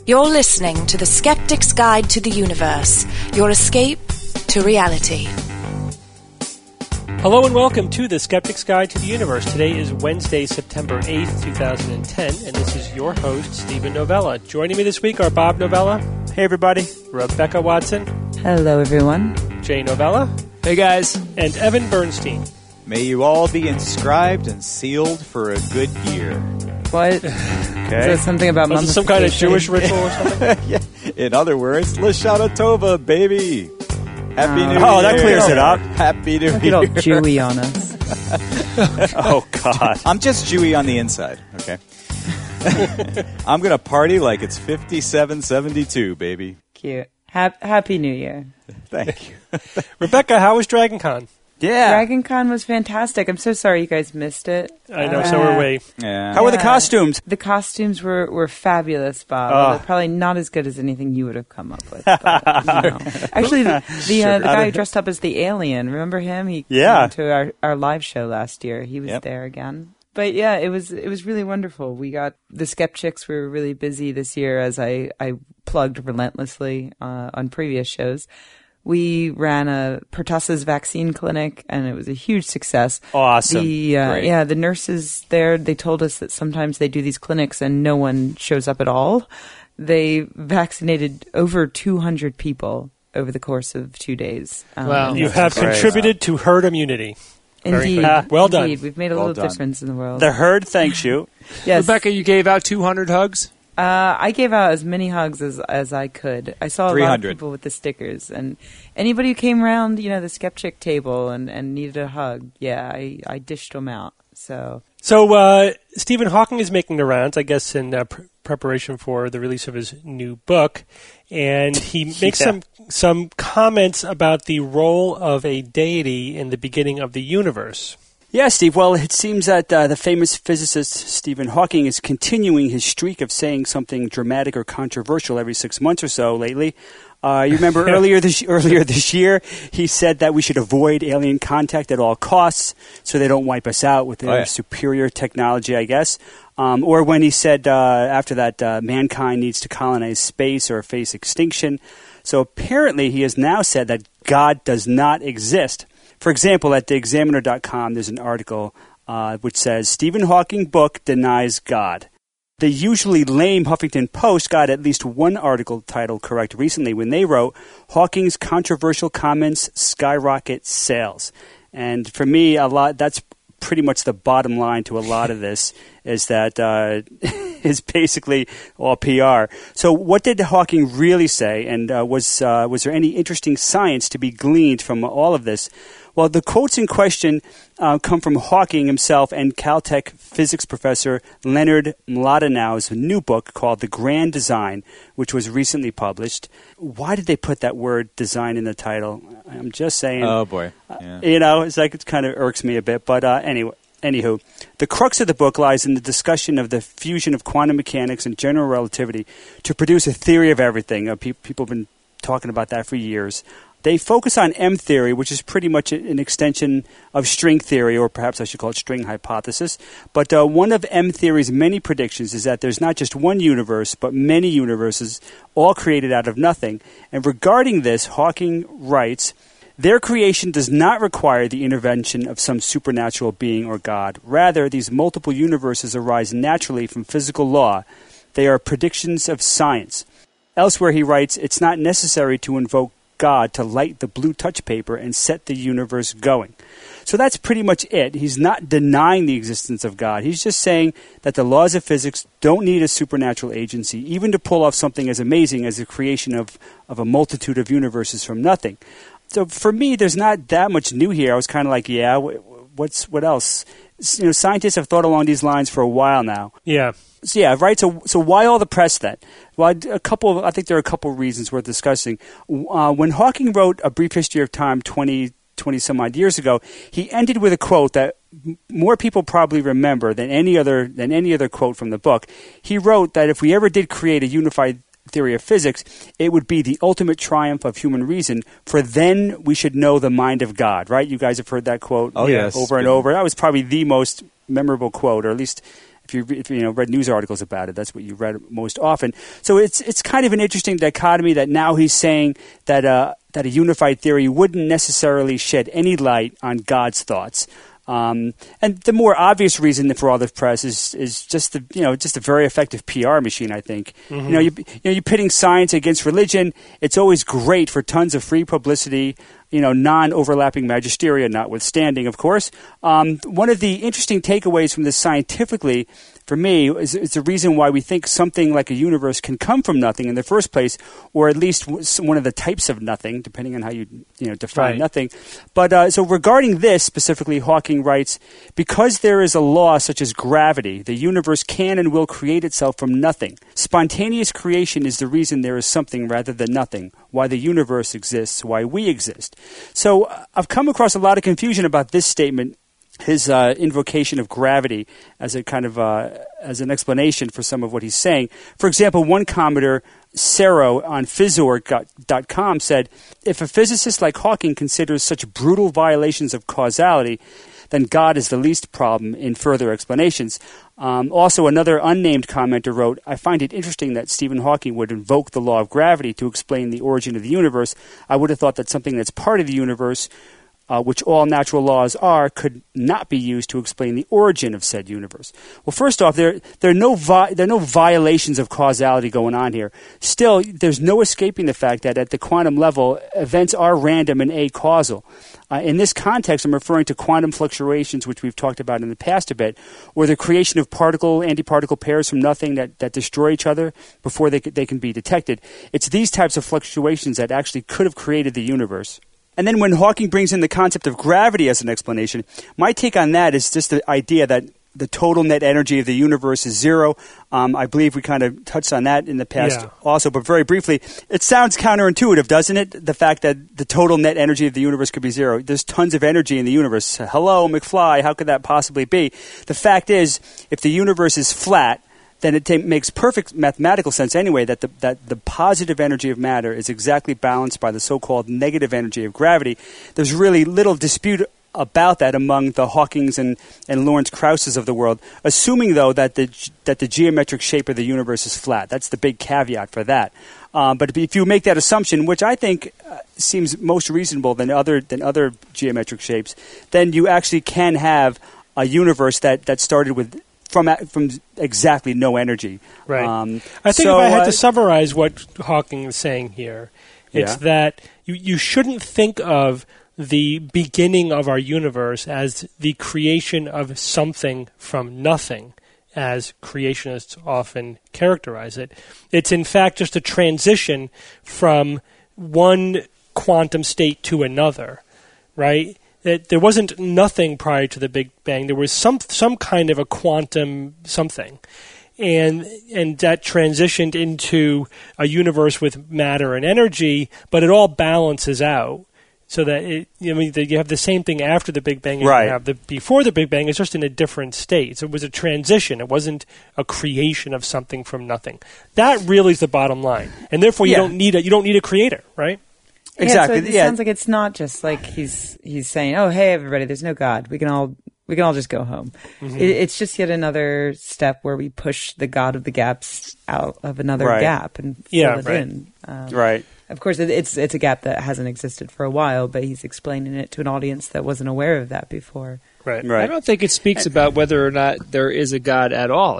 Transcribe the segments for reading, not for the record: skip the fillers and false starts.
You're listening to The Skeptic's Guide to the Universe, your escape to reality. Hello and welcome to The Skeptic's Guide to the Universe. Today is Wednesday, September 8th, 2010, and this is your host, Stephen Novella. Joining me this week are Bob Novella. Hey, everybody. Rebecca Watson. Hello, everyone. Jay Novella. Hey, guys. And Evan Bernstein. May you all be inscribed and sealed for a good year. What? Okay. Is that something about Was it some kind of Jewish ritual or something? Yeah. In other words, Lashana Tova, baby. Happy New Year. Oh, that clears it up. Happy New Year. Look at all Jewy on us. Oh, God. I'm just Jewy on the inside, okay? I'm going to party like it's 5772, baby. Cute. Happy New Year. Thank you. Rebecca, how was Dragon Con? Yeah. Dragon Con was fantastic. I'm so sorry you guys missed it. I know, so were we. Yeah. How were the costumes? The costumes were fabulous, Bob. They're probably not as good as anything you would have come up with. But, Actually, the guy who dressed up as the alien, remember him? He came to our live show last year. He was there again. But yeah, it was really wonderful. We got the Skeptics were really busy this year, as I plugged relentlessly on previous shows. We ran a pertussis vaccine clinic, and it was a huge success. Awesome. The nurses there, they told us that sometimes they do these clinics and no one shows up at all. They vaccinated over 200 people over the course of 2 days. Wow. You have contributed to herd immunity. Indeed. Well done. We've made a little difference in the world. The herd thanks you. Yes. Rebecca, you gave out 200 hugs? I gave out as many hugs as I could. I saw a lot of people with the stickers, and anybody who came around, the skeptic table and needed a hug, I dished them out. So Stephen Hawking is making the rounds, I guess, in preparation for the release of his new book, and he makes some comments about the role of a deity in the beginning of the universe. Yeah, Steve. Well, it seems that the famous physicist Stephen Hawking is continuing his streak of saying something dramatic or controversial every 6 months or so lately. You remember earlier this year, he said that we should avoid alien contact at all costs so they don't wipe us out with their superior technology, I guess. Or when he said after that mankind needs to colonize space or face extinction. So apparently he has now said that God does not exist. For example, at theexaminer.com, there's an article which says, Stephen Hawking book denies God. The usually lame Huffington Post got at least one article title correct recently when they wrote, Hawking's controversial comments skyrocket sales. And for me, that's pretty much the bottom line to a lot of this, is that is basically all PR. So what did Hawking really say, and was there any interesting science to be gleaned from all of this? Well, the quotes in question come from Hawking himself and Caltech physics professor Leonard Mladenow's new book called The Grand Design, which was recently published. Why did they put that word design in the title? I'm just saying. Oh, boy. Yeah. It's like it kind of irks me a bit. But anywho, the crux of the book lies in the discussion of the fusion of quantum mechanics and general relativity to produce a theory of everything. People have been talking about that for years. They focus on M theory, which is pretty much an extension of string theory, or perhaps I should call it string hypothesis. But one of M theory's many predictions is that there's not just one universe, but many universes, all created out of nothing. And regarding this, Hawking writes, their creation does not require the intervention of some supernatural being or God. Rather, these multiple universes arise naturally from physical law. They are predictions of science. Elsewhere he writes, it's not necessary to invoke God to light the blue touch paper and set the universe going. So that's pretty much it. He's not denying the existence of God. He's just saying that the laws of physics don't need a supernatural agency, even to pull off something as amazing as the creation of a multitude of universes from nothing. So for me, there's not that much new here. I was kind of like, what else? Scientists have thought along these lines for a while now. Yeah. So yeah, right. So why all the press then? Well, I think there are a couple of reasons worth discussing. When Hawking wrote A Brief History of Time 20 some odd years ago, he ended with a quote that more people probably remember than any other quote from the book. He wrote that if we ever did create a unified theory of physics, it would be the ultimate triumph of human reason, for then we should know the mind of God, right? You guys have heard that quote yes. over and over. That was probably the most memorable quote, or at least If you read news articles about it, that's what you read most often. So it's kind of an interesting dichotomy that now he's saying that a unified theory wouldn't necessarily shed any light on God's thoughts. And the more obvious reason for all this press is just a very effective PR machine, I think. Mm-hmm. You're pitting science against religion. It's always great for tons of free publicity, non-overlapping magisteria notwithstanding, of course. One of the interesting takeaways from this scientifically, for me, is the reason why we think something like a universe can come from nothing in the first place, or at least one of the types of nothing, depending on how you define nothing. But so regarding this specifically, Hawking writes, because there is a law such as gravity, the universe can and will create itself from nothing. Spontaneous creation is the reason there is something rather than nothing, why the universe exists, why we exist. So I've come across a lot of confusion about this statement, his invocation of gravity as a kind of as an explanation for some of what he's saying. For example, one commenter, Sero, on Phys.org.com said, if a physicist like Hawking considers such brutal violations of causality, then God is the least problem in further explanations. Also, another unnamed commenter wrote, I find it interesting that Stephen Hawking would invoke the law of gravity to explain the origin of the universe. I would have thought that something that's part of the universe, which all natural laws are, could not be used to explain the origin of said universe. Well, first off, there are no violations of causality going on here. Still, there's no escaping the fact that at the quantum level, events are random and acausal. In this context, I'm referring to quantum fluctuations, which we've talked about in the past a bit, or the creation of antiparticle pairs from nothing that destroy each other before they can be detected. It's these types of fluctuations that actually could have created the universe. And then when Hawking brings in the concept of gravity as an explanation, my take on that is just the idea that the total net energy of the universe is zero. I believe we kind of touched on that in the past also, but very briefly, it sounds counterintuitive, doesn't it? The fact that the total net energy of the universe could be zero. There's tons of energy in the universe. Hello, McFly, how could that possibly be? The fact is, if the universe is flat, then it makes perfect mathematical sense anyway that the positive energy of matter is exactly balanced by the so-called negative energy of gravity. There's really little dispute about that among the Hawkings and Lawrence Krauss of the world, assuming, though, that the geometric shape of the universe is flat. That's the big caveat for that. But if you make that assumption, which I think seems most reasonable than other geometric shapes, then you actually can have a universe that started with from exactly no energy. Right. I think if I had to summarize what Hawking is saying here, it's that you shouldn't think of the beginning of our universe as the creation of something from nothing, as creationists often characterize it. It's in fact just a transition from one quantum state to another, right? That there wasn't nothing prior to the Big Bang. There was some kind of a quantum something. And that transitioned into a universe with matter and energy, but it all balances out. So that you have the same thing after the Big Bang as you have before the Big Bang. It's just in a different state. So it was a transition. It wasn't a creation of something from nothing. That really is the bottom line. And therefore, you don't need a creator, right? Exactly. So it sounds like it's not just like he's saying, "Oh, hey, everybody, there's no God. We can all just go home." Mm-hmm. It's just yet another step where we push the God of the gaps out of another gap and fill it in. Right. Of course, it's a gap that hasn't existed for a while, but he's explaining it to an audience that wasn't aware of that before. Right. I don't think it speaks about whether or not there is a God at all.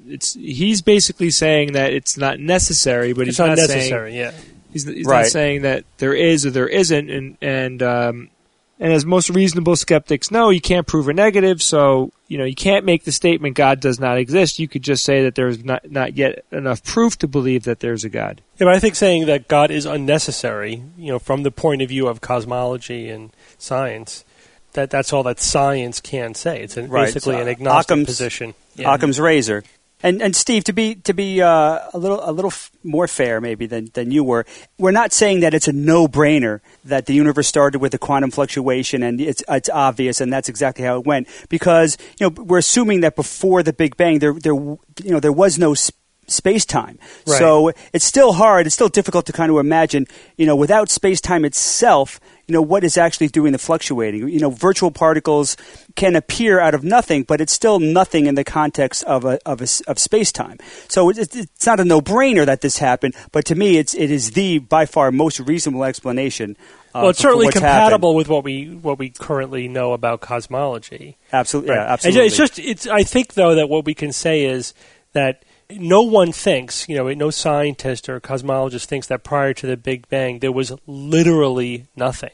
He's basically saying that it's not necessary, but he's not necessary. He's not saying that there is or there isn't, and as most reasonable skeptics know, you can't prove a negative, so you can't make the statement God does not exist. You could just say that there's not yet enough proof to believe that there's a God. Yeah, but I think saying that God is unnecessary, from the point of view of cosmology and science, that's all that science can say. It's basically an agnostic position. Yeah. Occam's razor. And Steve, to be a little more fair maybe than you were, we're not saying that it's a no-brainer that the universe started with a quantum fluctuation and it's obvious and that's exactly how it went, because we're assuming that before the Big Bang there was no space-time. Right. So it's still hard. It's still difficult to kind of imagine, without space-time itself, what is actually doing the fluctuating. Virtual particles can appear out of nothing, but it's still nothing in the context of space-time. So it's not a no-brainer that this happened, but to me, it is the by far most reasonable explanation. Well, it's certainly compatible with what we currently know about cosmology. Absolutely, right. Yeah, absolutely. I think though that what we can say is that no one thinks, no scientist or cosmologist thinks that prior to the Big Bang there was literally nothing.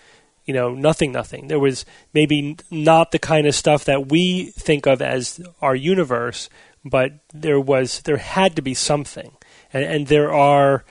Nothing. There was maybe not the kind of stuff that we think of as our universe, but there had to be something, and there are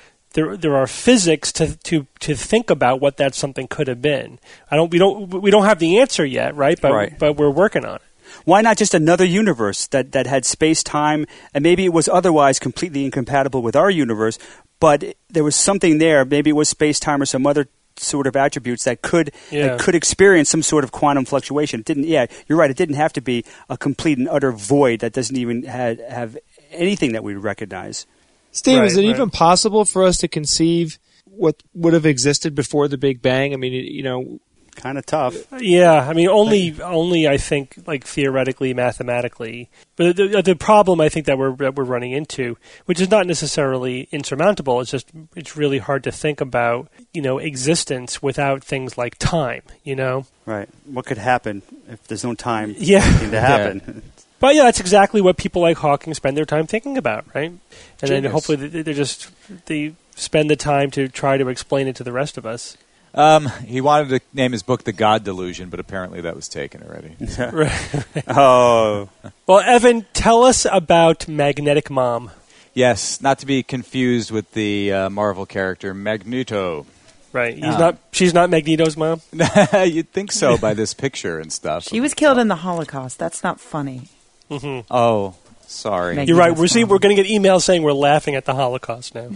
physics to think about what that something could have been. We don't have the answer yet, right? But we're working on it. Why not just another universe that had space-time, and maybe it was otherwise completely incompatible with our universe, but there was something there. Maybe it was space-time or some other sort of attributes that could experience some sort of quantum fluctuation. It didn't. Yeah, you're right. It didn't have to be a complete and utter void that doesn't even have anything that we recognize. Steve, is it even possible for us to conceive what would have existed before the Big Bang? I mean, kind of tough. Yeah, I mean, only I think like theoretically, mathematically. But the problem I think that we're running into, which is not necessarily insurmountable, it's really hard to think about existence without things like time. Right. What could happen if there's no time? Yeah. For anything to happen. Yeah. But yeah, that's exactly what people like Hawking spend their time thinking about, right? And then hopefully they spend the time to try to explain it to the rest of us. He wanted to name his book The God Delusion, but apparently that was taken already. Right. Oh. Well, Evan, tell us about Magnetic Mom. Yes, not to be confused with the Marvel character Magneto. Right. She's not Magneto's mom? You'd think so by this picture and stuff. She was killed in the Holocaust. That's not funny. Mm-hmm. Oh, sorry. Magneto's You're right. We're going to get emails saying we're laughing at the Holocaust now.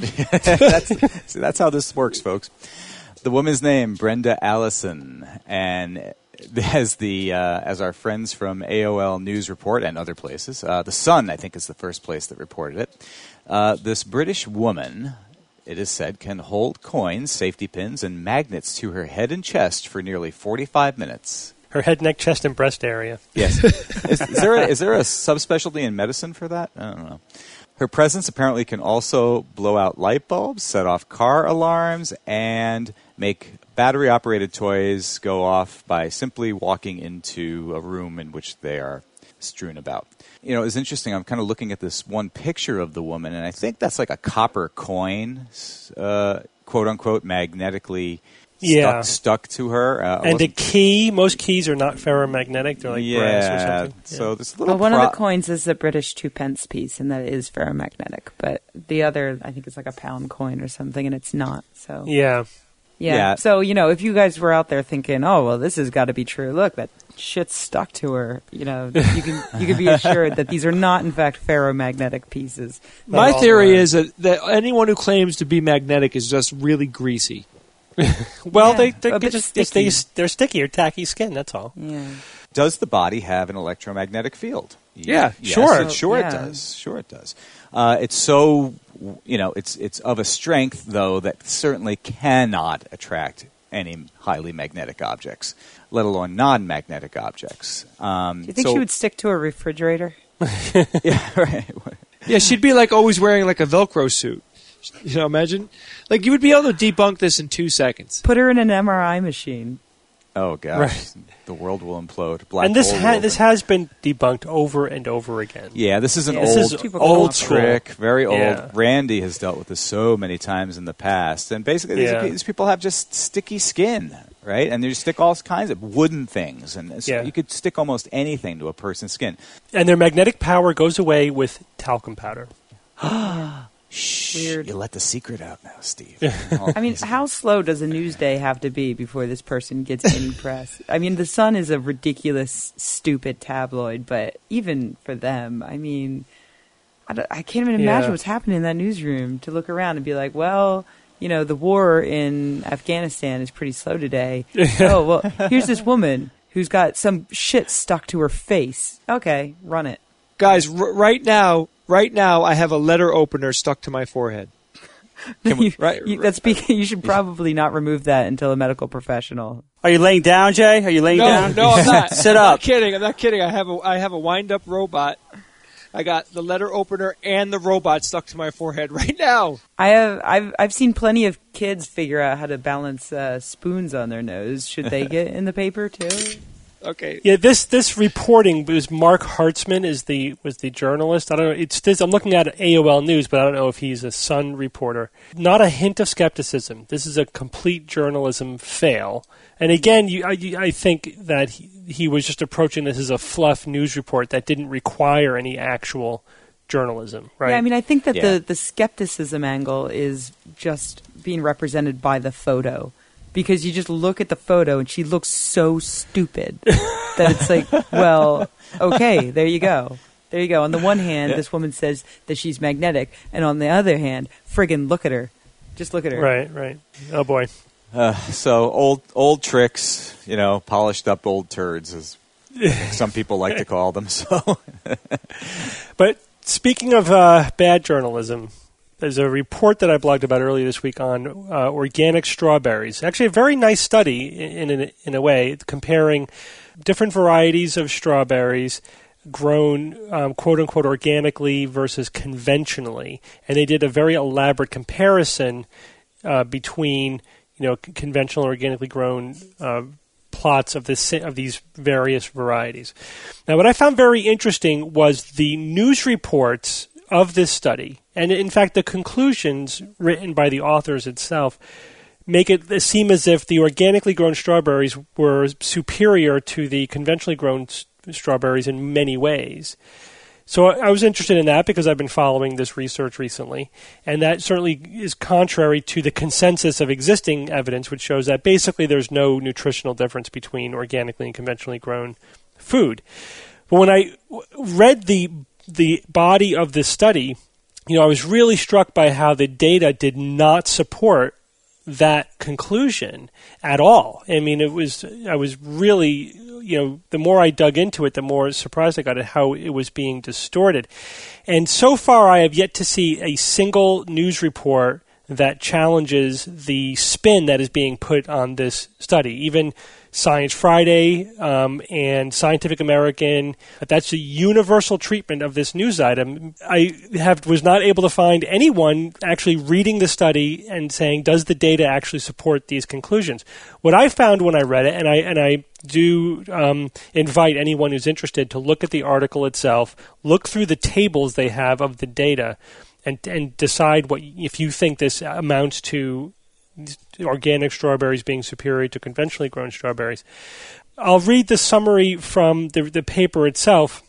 That's how this works, folks. The woman's name, Brenda Allison, and as our friends from AOL News report and other places, The Sun, I think, is the first place that reported it. This British woman, it is said, can hold coins, safety pins, and magnets to her head and chest for nearly 45 minutes. Her head, neck, chest, and breast area. Yes. Is there a subspecialty in medicine for that? I don't know. Her presence apparently can also blow out light bulbs, set off car alarms, and make battery-operated toys go off by simply walking into a room in which they are strewn about. It's interesting. I'm kind of looking at this one picture of the woman, and I think that's like a copper coin, quote-unquote, magnetically stuck to her. And the key, most keys are not ferromagnetic. They're like brass or something. So this little one of the coins is a British 2p piece, and that is ferromagnetic. But the other, I think, is like a pound coin or something, and it's not. So Yeah. So, if you guys were out there thinking, oh, well, this has got to be true. Look, that shit's stuck to her. You can be assured that these are not, in fact, ferromagnetic pieces. My theory is that anyone who claims to be magnetic is just really greasy. Well, they're sticky or tacky skin, that's all. Yeah. Does the body have an electromagnetic field? Yeah, yes, sure. It does. Sure it does. It's so, it's of a strength, though, that certainly cannot attract any highly magnetic objects, let alone non-magnetic objects. Do you think she would stick to a refrigerator? Yeah, right. Yeah, she'd be like always wearing like a Velcro suit. Imagine. Like, you would be able to debunk this in 2 seconds. Put her in an MRI machine. Oh, gosh. Right. The world will implode. And this has been debunked over and over again. Yeah, this is an old trick, very old. Yeah. Randy has dealt with this so many times in the past. And basically, these people have just sticky skin, right? And they stick all kinds of wooden things. And so you could stick almost anything to a person's skin. And their magnetic power goes away with talcum powder. Shh, weird. You let the secret out now, Steve. I mean, how slow does a news day have to be before this person gets any press? I mean, The Sun is a ridiculous, stupid tabloid, but even for them, I mean, I can't even imagine what's happening in that newsroom to look around and be like, well, the war in Afghanistan is pretty slow today. Oh, well, here's this woman who's got some shit stuck to her face. Okay, run it. Guys, right now, right now I have a letter opener stuck to my forehead. You should probably not remove that until a medical professional. Are you laying down, Jay? Are you laying down? No, I'm not. Sit up. I'm not kidding. I have a wind-up robot. I got the letter opener and the robot stuck to my forehead right now. I've seen plenty of kids figure out how to balance spoons on their nose. Should they get in the paper too? Okay. Yeah, this reporting was Mark Hartzman was the journalist. I don't know. I'm looking at AOL News, but I don't know if he's a Sun reporter. Not a hint of skepticism. This is a complete journalism fail. And again, I think that he was just approaching this as a fluff news report that didn't require any actual journalism, right? Yeah, I mean, I think that the skepticism angle is just being represented by the photo. Because you just look at the photo and she looks so stupid that it's like, well, okay, there you go. There you go. On the one hand, this woman says that she's magnetic, and on the other hand, friggin' look at her. Just look at her. Right. Oh, boy. So old tricks, polished up old turds, as some people like to call them. So, But speaking of bad journalism, there's a report that I blogged about earlier this week on organic strawberries. Actually, a very nice study in a way, comparing different varieties of strawberries grown quote-unquote organically versus conventionally. And they did a very elaborate comparison between conventional and organically grown plots of these various varieties. Now, what I found very interesting was the news reports of this study, and in fact the conclusions written by the authors itself make it seem as if the organically grown strawberries were superior to the conventionally grown strawberries in many ways. So I was interested in that because I've been following this research recently, and that certainly is contrary to the consensus of existing evidence, which shows that basically there's no nutritional difference between organically and conventionally grown food. But when I read the body of this study, I was really struck by how the data did not support that conclusion at all. I mean, I was really, the more I dug into it, the more surprised I got at how it was being distorted. And so far, I have yet to see a single news report that challenges the spin that is being put on this study. Even Science Friday and Scientific American, that's a universal treatment of this news item. I was not able to find anyone actually reading the study and saying, does the data actually support these conclusions? What I found when I read it, and I do invite anyone who's interested to look at the article itself, look through the tables they have of the data, and decide if you think this amounts to organic strawberries being superior to conventionally grown strawberries. I'll read the summary from the paper itself.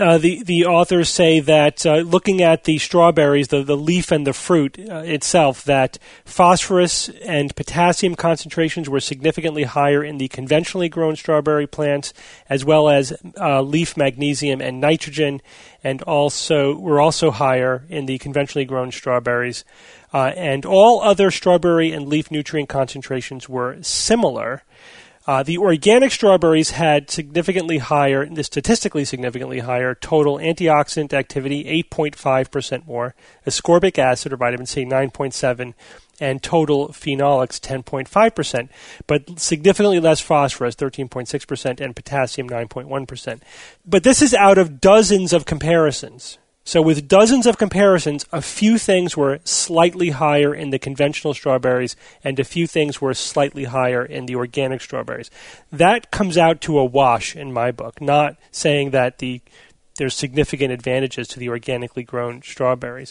The authors say that looking at the strawberries, the leaf and the fruit itself, that phosphorus and potassium concentrations were significantly higher in the conventionally grown strawberry plants, as well as leaf magnesium and nitrogen, and were also higher in the conventionally grown strawberries. And all other strawberry and leaf nutrient concentrations were similar. The organic strawberries had statistically significantly higher total antioxidant activity, 8.5% more, ascorbic acid or vitamin C, 9.7%, and total phenolics, 10.5%, but significantly less phosphorus, 13.6%, and potassium, 9.1%. But this is out of dozens of comparisons. So with dozens of comparisons, a few things were slightly higher in the conventional strawberries and a few things were slightly higher in the organic strawberries. That comes out to a wash in my book, not saying that there's significant advantages to the organically grown strawberries.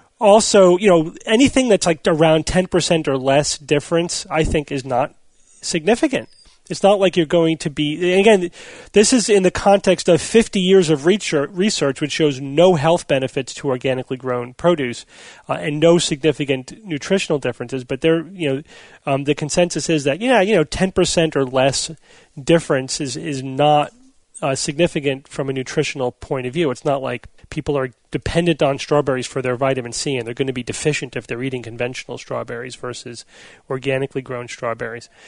Also, anything that's like around 10% or less difference, I think is not significant. It's not like you're going to be... And again, this is in the context of 50 years of research which shows no health benefits to organically grown produce and no significant nutritional differences. But the consensus is that 10% or less difference is not significant from a nutritional point of view. It's not like people are dependent on strawberries for their vitamin C and they're going to be deficient if they're eating conventional strawberries versus organically grown strawberries.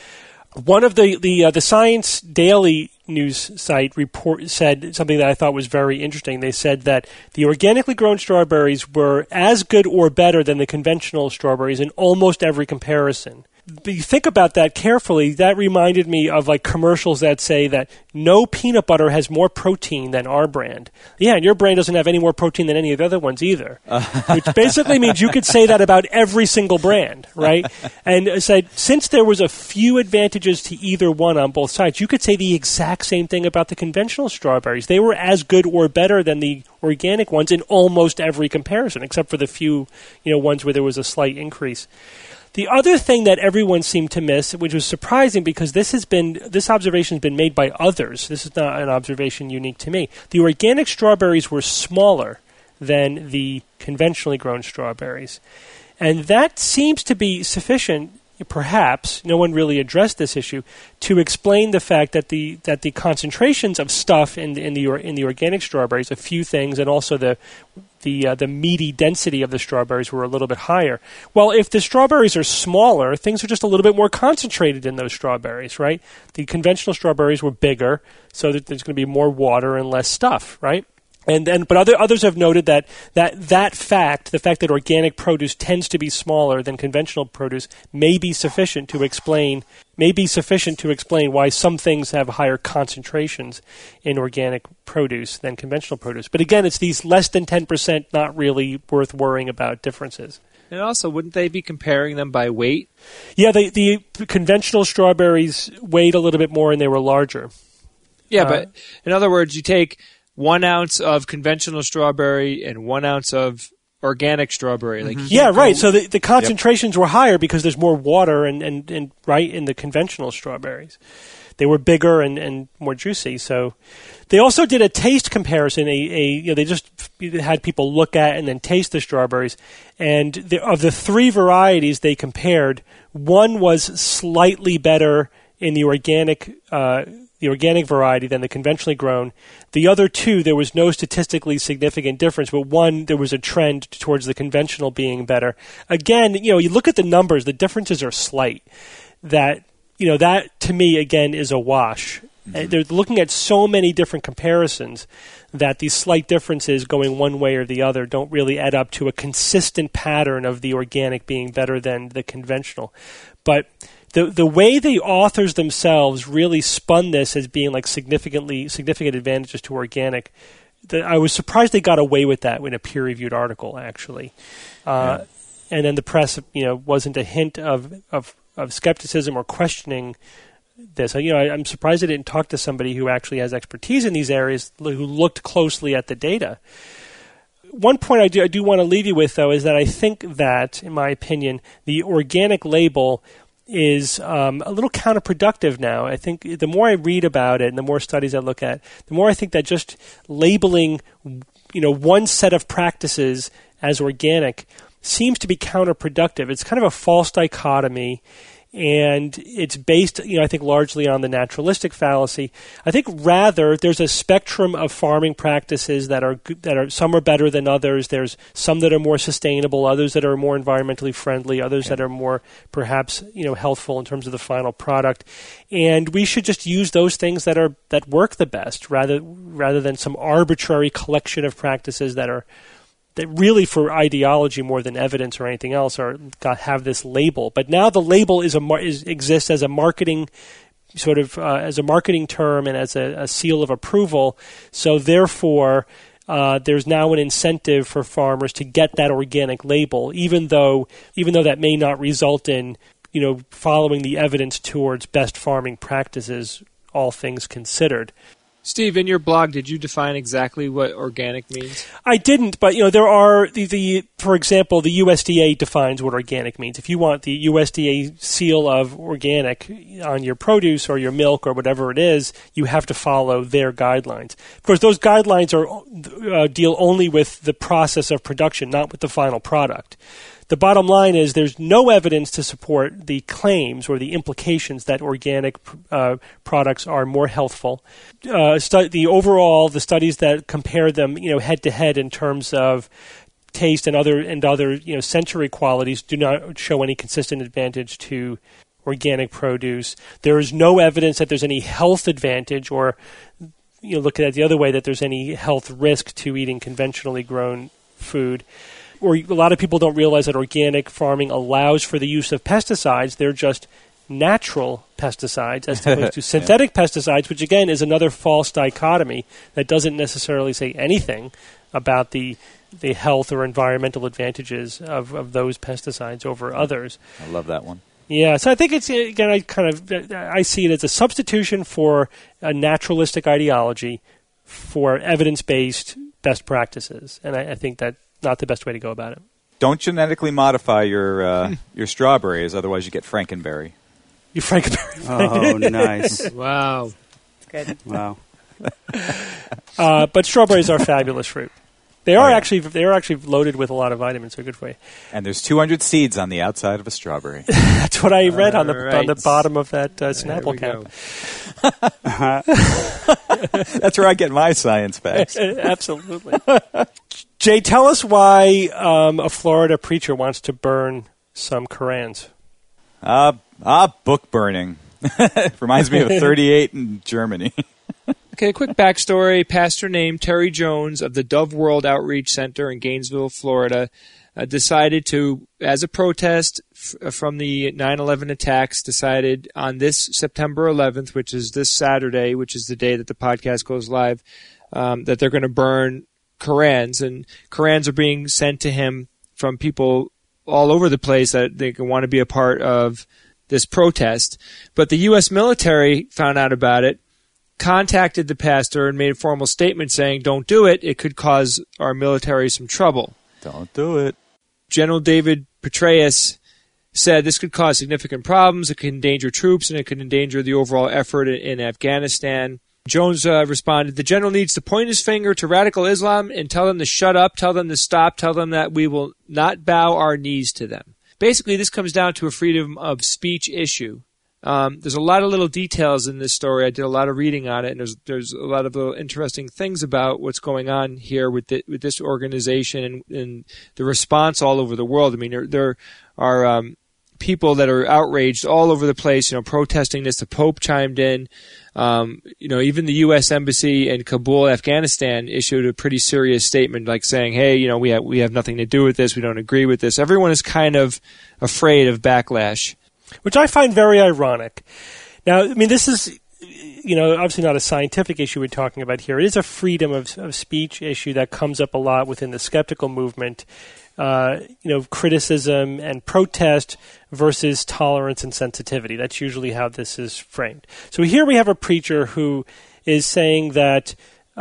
One of the Science Daily news site said something that I thought was very interesting. They said that the organically grown strawberries were as good or better than the conventional strawberries in almost every comparison. But you think about that carefully, that reminded me of like commercials that say that no peanut butter has more protein than our brand. Yeah, and your brand doesn't have any more protein than any of the other ones either. Which basically means you could say that about every single brand, right? And said since there was a few advantages to either one on both sides, you could say the exact same thing about the conventional strawberries. They were as good or better than the organic ones in almost every comparison, except for the few, ones where there was a slight increase. The other thing that everyone seemed to miss, which was surprising because this observation has been made by others. This is not an observation unique to me. The organic strawberries were smaller than the conventionally grown strawberries. And that seems to be sufficient, perhaps, no one really addressed this issue, to explain the fact that the concentrations of stuff in the organic strawberries, a few things, and also the meaty density of the strawberries were a little bit higher. Well, if the strawberries are smaller, things are just a little bit more concentrated in those strawberries, right? The conventional strawberries were bigger, so that there's going to be more water and less stuff, right? But others have noted that fact, the fact that organic produce tends to be smaller than conventional produce, may be sufficient to explain why some things have higher concentrations in organic produce than conventional produce. But again, it's these less than 10% not really worth worrying about differences. And also, wouldn't they be comparing them by weight? Yeah, the conventional strawberries weighed a little bit more and they were larger. Yeah, but in other words, you take 1 ounce of conventional strawberry and 1 ounce of organic strawberry. Like right. So the concentrations were higher because there's more water and right in the conventional strawberries. They were bigger and more juicy. So they also did a taste comparison. They just had people look at and then taste the strawberries. And of the 3 varieties they compared, one was slightly better in the organic variety than the conventionally grown. The other 2, there was no statistically significant difference, but one, there was a trend towards the conventional being better. Again, you look at the numbers, the differences are slight. That to me, again, is a wash. Mm-hmm. They're looking at so many different comparisons that these slight differences going one way or the other don't really add up to a consistent pattern of the organic being better than the conventional. But the way the authors themselves really spun this as being like significant advantages to organic, I was surprised they got away with that in a peer-reviewed article, actually. And then the press, wasn't a hint of skepticism or questioning this. I'm surprised I didn't talk to somebody who actually has expertise in these areas who looked closely at the data. One point I do want to leave you with, though, is that I think that, in my opinion, the organic label is a little counterproductive now. I think the more I read about it and the more studies I look at, the more I think that just labeling, one set of practices as organic seems to be counterproductive. It's kind of a false dichotomy, and it's based, I think, largely on the naturalistic fallacy. I think rather there's a spectrum of farming practices that are some are better than others. There's some that are more sustainable, others that are more environmentally friendly, others that are more perhaps healthful in terms of the final product. And we should just use those things that work the best rather than some arbitrary collection of practices that really for ideology more than evidence or anything else have this label. But now the label exists as a marketing as a marketing term and as a seal of approval. So therefore, there's now an incentive for farmers to get that organic label, even though that may not result in following the evidence towards best farming practices, all things considered. Steve, in your blog, did you define exactly what organic means? I didn't, but there are for example, the USDA defines what organic means. If you want the USDA seal of organic on your produce or your milk or whatever it is, you have to follow their guidelines. Of course, those guidelines deal only with the process of production, not with the final product. The bottom line is there's no evidence to support the claims or the implications that organic products are more healthful. The studies that compare them, head to head in terms of taste and other sensory qualities do not show any consistent advantage to organic produce. There is no evidence that there's any health advantage, or look at it the other way, that there's any health risk to eating conventionally grown food. Or a lot of people don't realize that organic farming allows for the use of pesticides. They're just natural pesticides as opposed to synthetic pesticides, which again is another false dichotomy that doesn't necessarily say anything about the health or environmental advantages of those pesticides over others. I love that one. Yeah, so I think it's, again, I see it as a substitution for a naturalistic ideology for evidence-based best practices, and I think that's not the best way to go about it. Don't genetically modify your strawberries, otherwise you get Frankenberry. You Frankenberry. Oh, nice. Wow. Good. Wow. But strawberries are fabulous fruit. They are actually loaded with a lot of vitamins. They're good for you. And there's 200 seeds on the outside of a strawberry. That's what I read on the bottom of that Snapple cap. That's where I get my science facts. Absolutely. Jay, tell us why a Florida preacher wants to burn some Korans. Book burning. Reminds me of 38 in Germany. Okay, a quick backstory. Pastor named Terry Jones of the Dove World Outreach Center in Gainesville, Florida, decided to, as a protest from the 9/11 attacks, decided on this September 11th, which is this Saturday, which is the day that the podcast goes live, that they're going to burn Korans. And Korans are being sent to him from people all over the place that they want to be a part of this protest. But the U.S. military found out about it, contacted the pastor, and made a formal statement saying, don't do it. It could cause our military some trouble. Don't do it. General David Petraeus said this could cause significant problems. It could endanger troops, and it could endanger the overall effort in Afghanistan. Jones responded, the general needs to point his finger to radical Islam and tell them to shut up, tell them to stop, tell them that we will not bow our knees to them. Basically, this comes down to a freedom of speech issue. There's a lot of little details in this story. I did a lot of reading on it, and there's a lot of little interesting things about what's going on here with this organization and the response all over the world. I mean, there are people that are outraged all over the place, protesting this. The Pope chimed in. Even the U.S. Embassy in Kabul, Afghanistan, issued a pretty serious statement, like saying, "Hey, we have nothing to do with this. We don't agree with this." Everyone is kind of afraid of backlash, which I find very ironic. Now, I mean, this is, obviously not a scientific issue we're talking about here. It is a freedom of speech issue that comes up a lot within the skeptical movement. Criticism and protest versus tolerance and sensitivity. That's usually how this is framed. So here we have a preacher who is saying that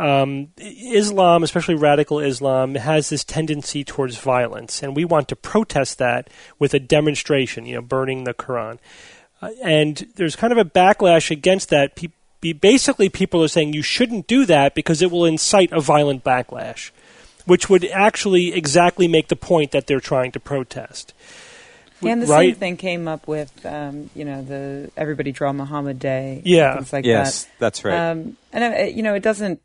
Islam, especially radical Islam, has this tendency towards violence, and we want to protest that with a demonstration, burning the Quran. And there's kind of a backlash against that. Basically, people are saying you shouldn't do that because it will incite a violent backlash, which would actually exactly make the point that they're trying to protest. And the same thing came up with, the Everybody Draw Muhammad Day. Yeah. Things like yes, that. That's right. It doesn't,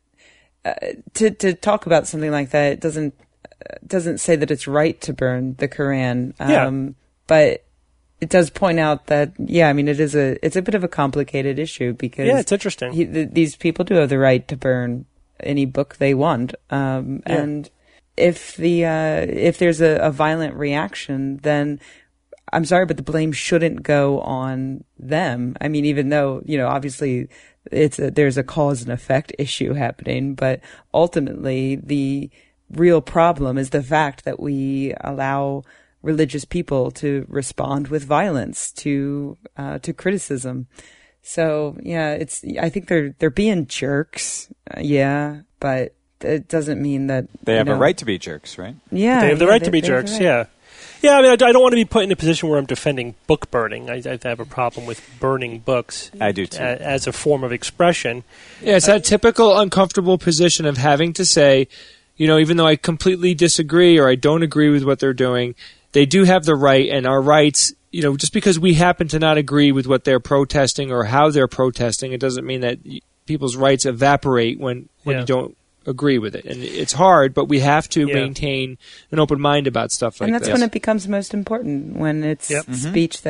to talk about something like that, it doesn't say that it's right to burn the Quran. But it does point out that, it's a bit of a complicated issue because it's interesting. These people do have the right to burn any book they want. And if there's a violent reaction, then I'm sorry, but the blame shouldn't go on them. I mean, even though, obviously there's a cause and effect issue happening, but ultimately the real problem is the fact that we allow religious people to respond with violence to criticism. So I think they're being jerks, but it doesn't mean that they have a right to be jerks, right? Yeah, they have the right to be jerks. Right. Yeah. I mean, I don't want to be put in a position where I'm defending book burning. I have a problem with burning books. I do too, as a form of expression. Yeah, it's that typical uncomfortable position of having to say, even though I completely disagree or I don't agree with what they're doing, they do have the right, and our rights. Just because we happen to not agree with what they're protesting or how they're protesting, it doesn't mean that people's rights evaporate when you don't agree with it. And it's hard, but we have to maintain an open mind about stuff like that. And that's when it becomes most important, when it's speech that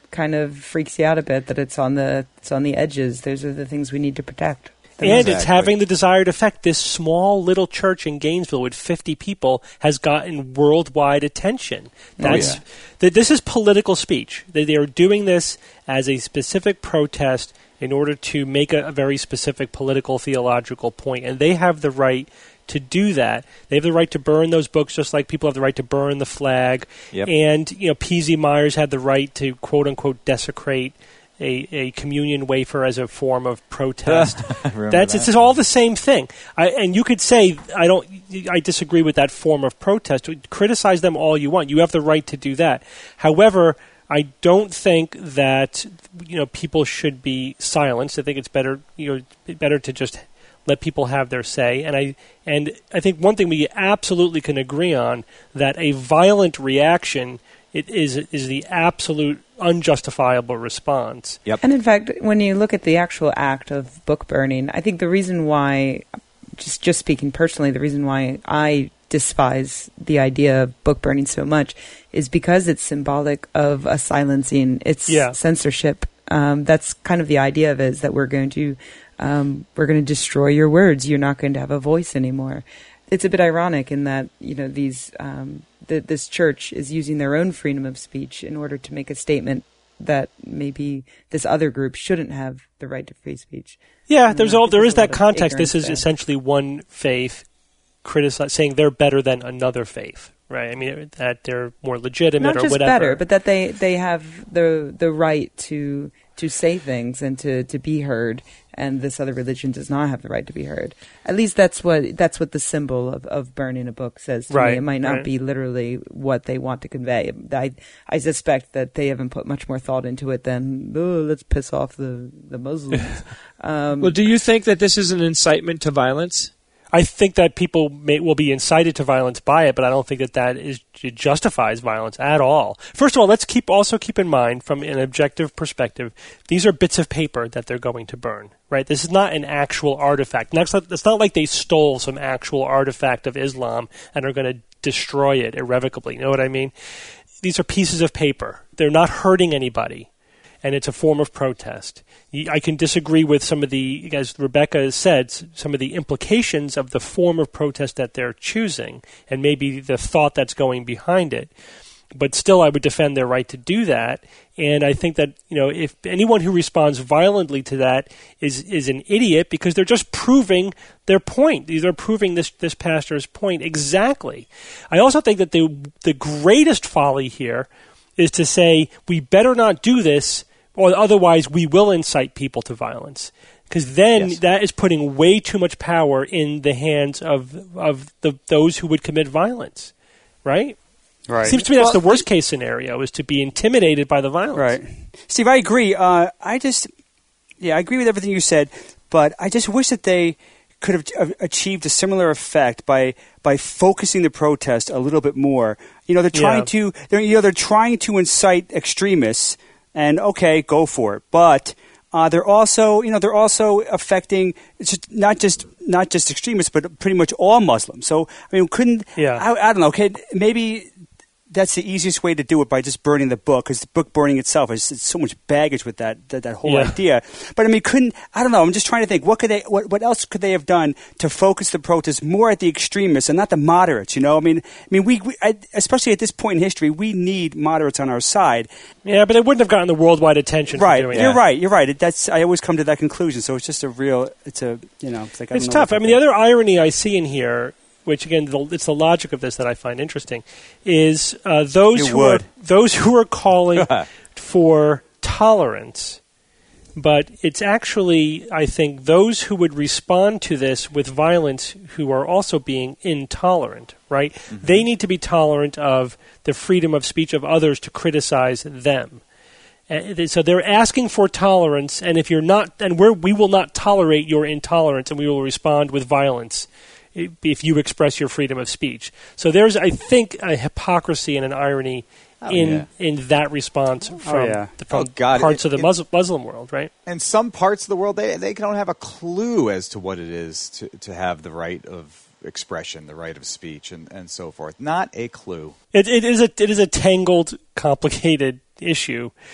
kind of freaks you out a bit that it's on the edges. Those are the things we need to protect. And it's having the desired effect. This small little church in Gainesville with 50 people has gotten worldwide attention. This is political speech. They are doing this as a specific protest in order to make a very specific political, theological point. And they have the right to do that. They have the right to burn those books just like people have the right to burn the flag. Yep. And, P.Z. Myers had the right to, quote-unquote, desecrate a communion wafer as a form of protest. It's all the same thing. And you could say I disagree with that form of protest. Criticize them all you want. You have the right to do that. However, I don't think that people should be silenced. I think it's better to just let people have their say. And I think one thing we absolutely can agree on, that a violent reaction is the absolute unjustifiable response. Yep. And in fact, when you look at the actual act of book burning, I think the reason why, just speaking personally, the reason why I despise the idea of book burning so much is because it's symbolic of a silencing. It's censorship. That's kind of the idea of it, is that we're going to destroy your words. You're not going to have a voice anymore. It's a bit ironic in that this church is using their own freedom of speech in order to make a statement that maybe this other group shouldn't have the right to free speech. Yeah, there is that context. This is essentially one faith saying they're better than another faith, right? I mean, that they're more legitimate or whatever. Not just better, but that they have the right to say things and to be heard, and this other religion does not have the right to be heard. At least that's what the symbol of burning a book says to me. It might not be literally what they want to convey. I suspect that they haven't put much more thought into it than, let's piss off the Muslims. Well, do you think that this is an incitement to violence? I think that people will be incited to violence by it, but I don't think it justifies violence at all. First of all, let's also keep in mind, from an objective perspective, these are bits of paper that they're going to burn, right? This is not an actual artifact. It's not like they stole some actual artifact of Islam and are going to destroy it irrevocably. You know what I mean? These are pieces of paper. They're not hurting anybody, and it's a form of protest. I can disagree with some of the, as Rebecca has said, some of the implications of the form of protest that they're choosing and maybe the thought that's going behind it. But still, I would defend their right to do that. And I think that, if anyone who responds violently to that is an idiot, because they're just proving their point. They're proving this pastor's point exactly. I also think that the greatest folly here is to say, we better not do this, or otherwise we will incite people to violence. Because then that is putting way too much power in the hands of those who would commit violence, right? Right. Seems to me that's the worst case scenario, is to be intimidated by the violence. Right. Steve, I agree. I agree with everything you said, but I just wish that they could have achieved a similar effect by focusing the protest a little bit more. They're trying to incite extremists, and okay, go for it. But they're also affecting not just extremists, but pretty much all Muslims. So I don't know. Okay, maybe that's the easiest way to do it, by just burning the book, because the book burning itself is so much baggage with that whole idea. But I don't know. I'm just trying to think, what else could they have done to focus the protest more at the extremists and not the moderates? We especially at this point in history, we need moderates on our side. Yeah, but they wouldn't have gotten the worldwide attention. Right. For doing You're that. Right. You're right. I always come to that conclusion. So it's just it's tough. The other irony I see in here, which again, it's the logic of this that I find interesting, is those who are calling for tolerance, but it's actually, I think, those who would respond to this with violence who are also being intolerant, right? Mm-hmm. They need to be tolerant of the freedom of speech of others to criticize them. So they're asking for tolerance, and if you're not, and we will not tolerate your intolerance, and we will respond with violence if you express your freedom of speech. So there's, I think, a hypocrisy and an irony in that response from parts of the Muslim world, right? And some parts of the world, they don't have a clue as to what it is to have the right of expression, the right of speech, and so forth. Not a clue. It is a tangled, complicated issue.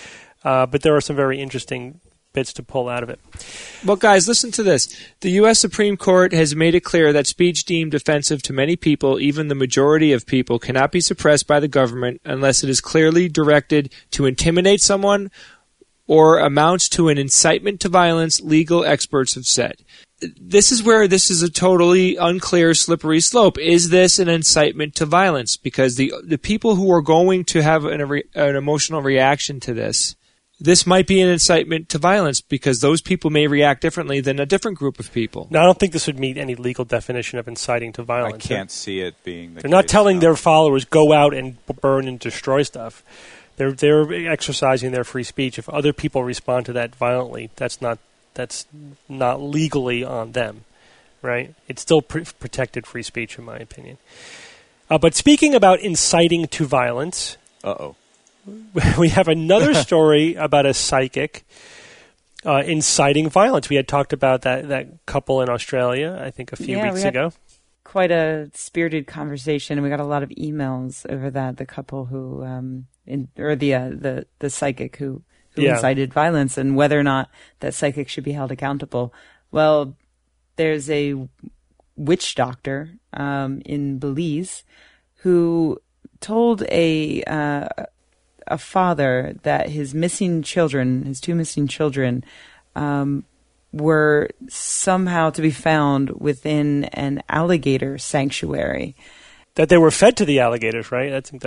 But there are some very interesting bits to pull out of it. Well, guys, listen to this. The U.S. Supreme Court has made it clear that speech deemed offensive to many people, even the majority of people, cannot be suppressed by the government unless it is clearly directed to intimidate someone or amounts to an incitement to violence, legal experts have said. This is where this is a totally unclear, slippery slope. Is this an incitement to violence? Because the people who are going to have an emotional reaction to this might be an incitement to violence because those people may react differently than a different group of people. Now, I don't think this would meet any legal definition of inciting to violence. I can't see it being the case. They're not telling their followers, go out and burn and destroy stuff. They're exercising their free speech. If other people respond to that violently, that's not legally on them, right? It's still protected free speech, in my opinion. But speaking about inciting to violence... Uh-oh. We have another story about a psychic inciting violence. We had talked about that couple in Australia, I think, a few weeks ago. Quite a spirited conversation, and we got a lot of emails over that. The couple who, the psychic who incited violence, and whether or not that psychic should be held accountable. Well, there's a witch doctor in Belize who told a father that his two missing children, were somehow to be found within an alligator sanctuary. That they were fed to the alligators, right?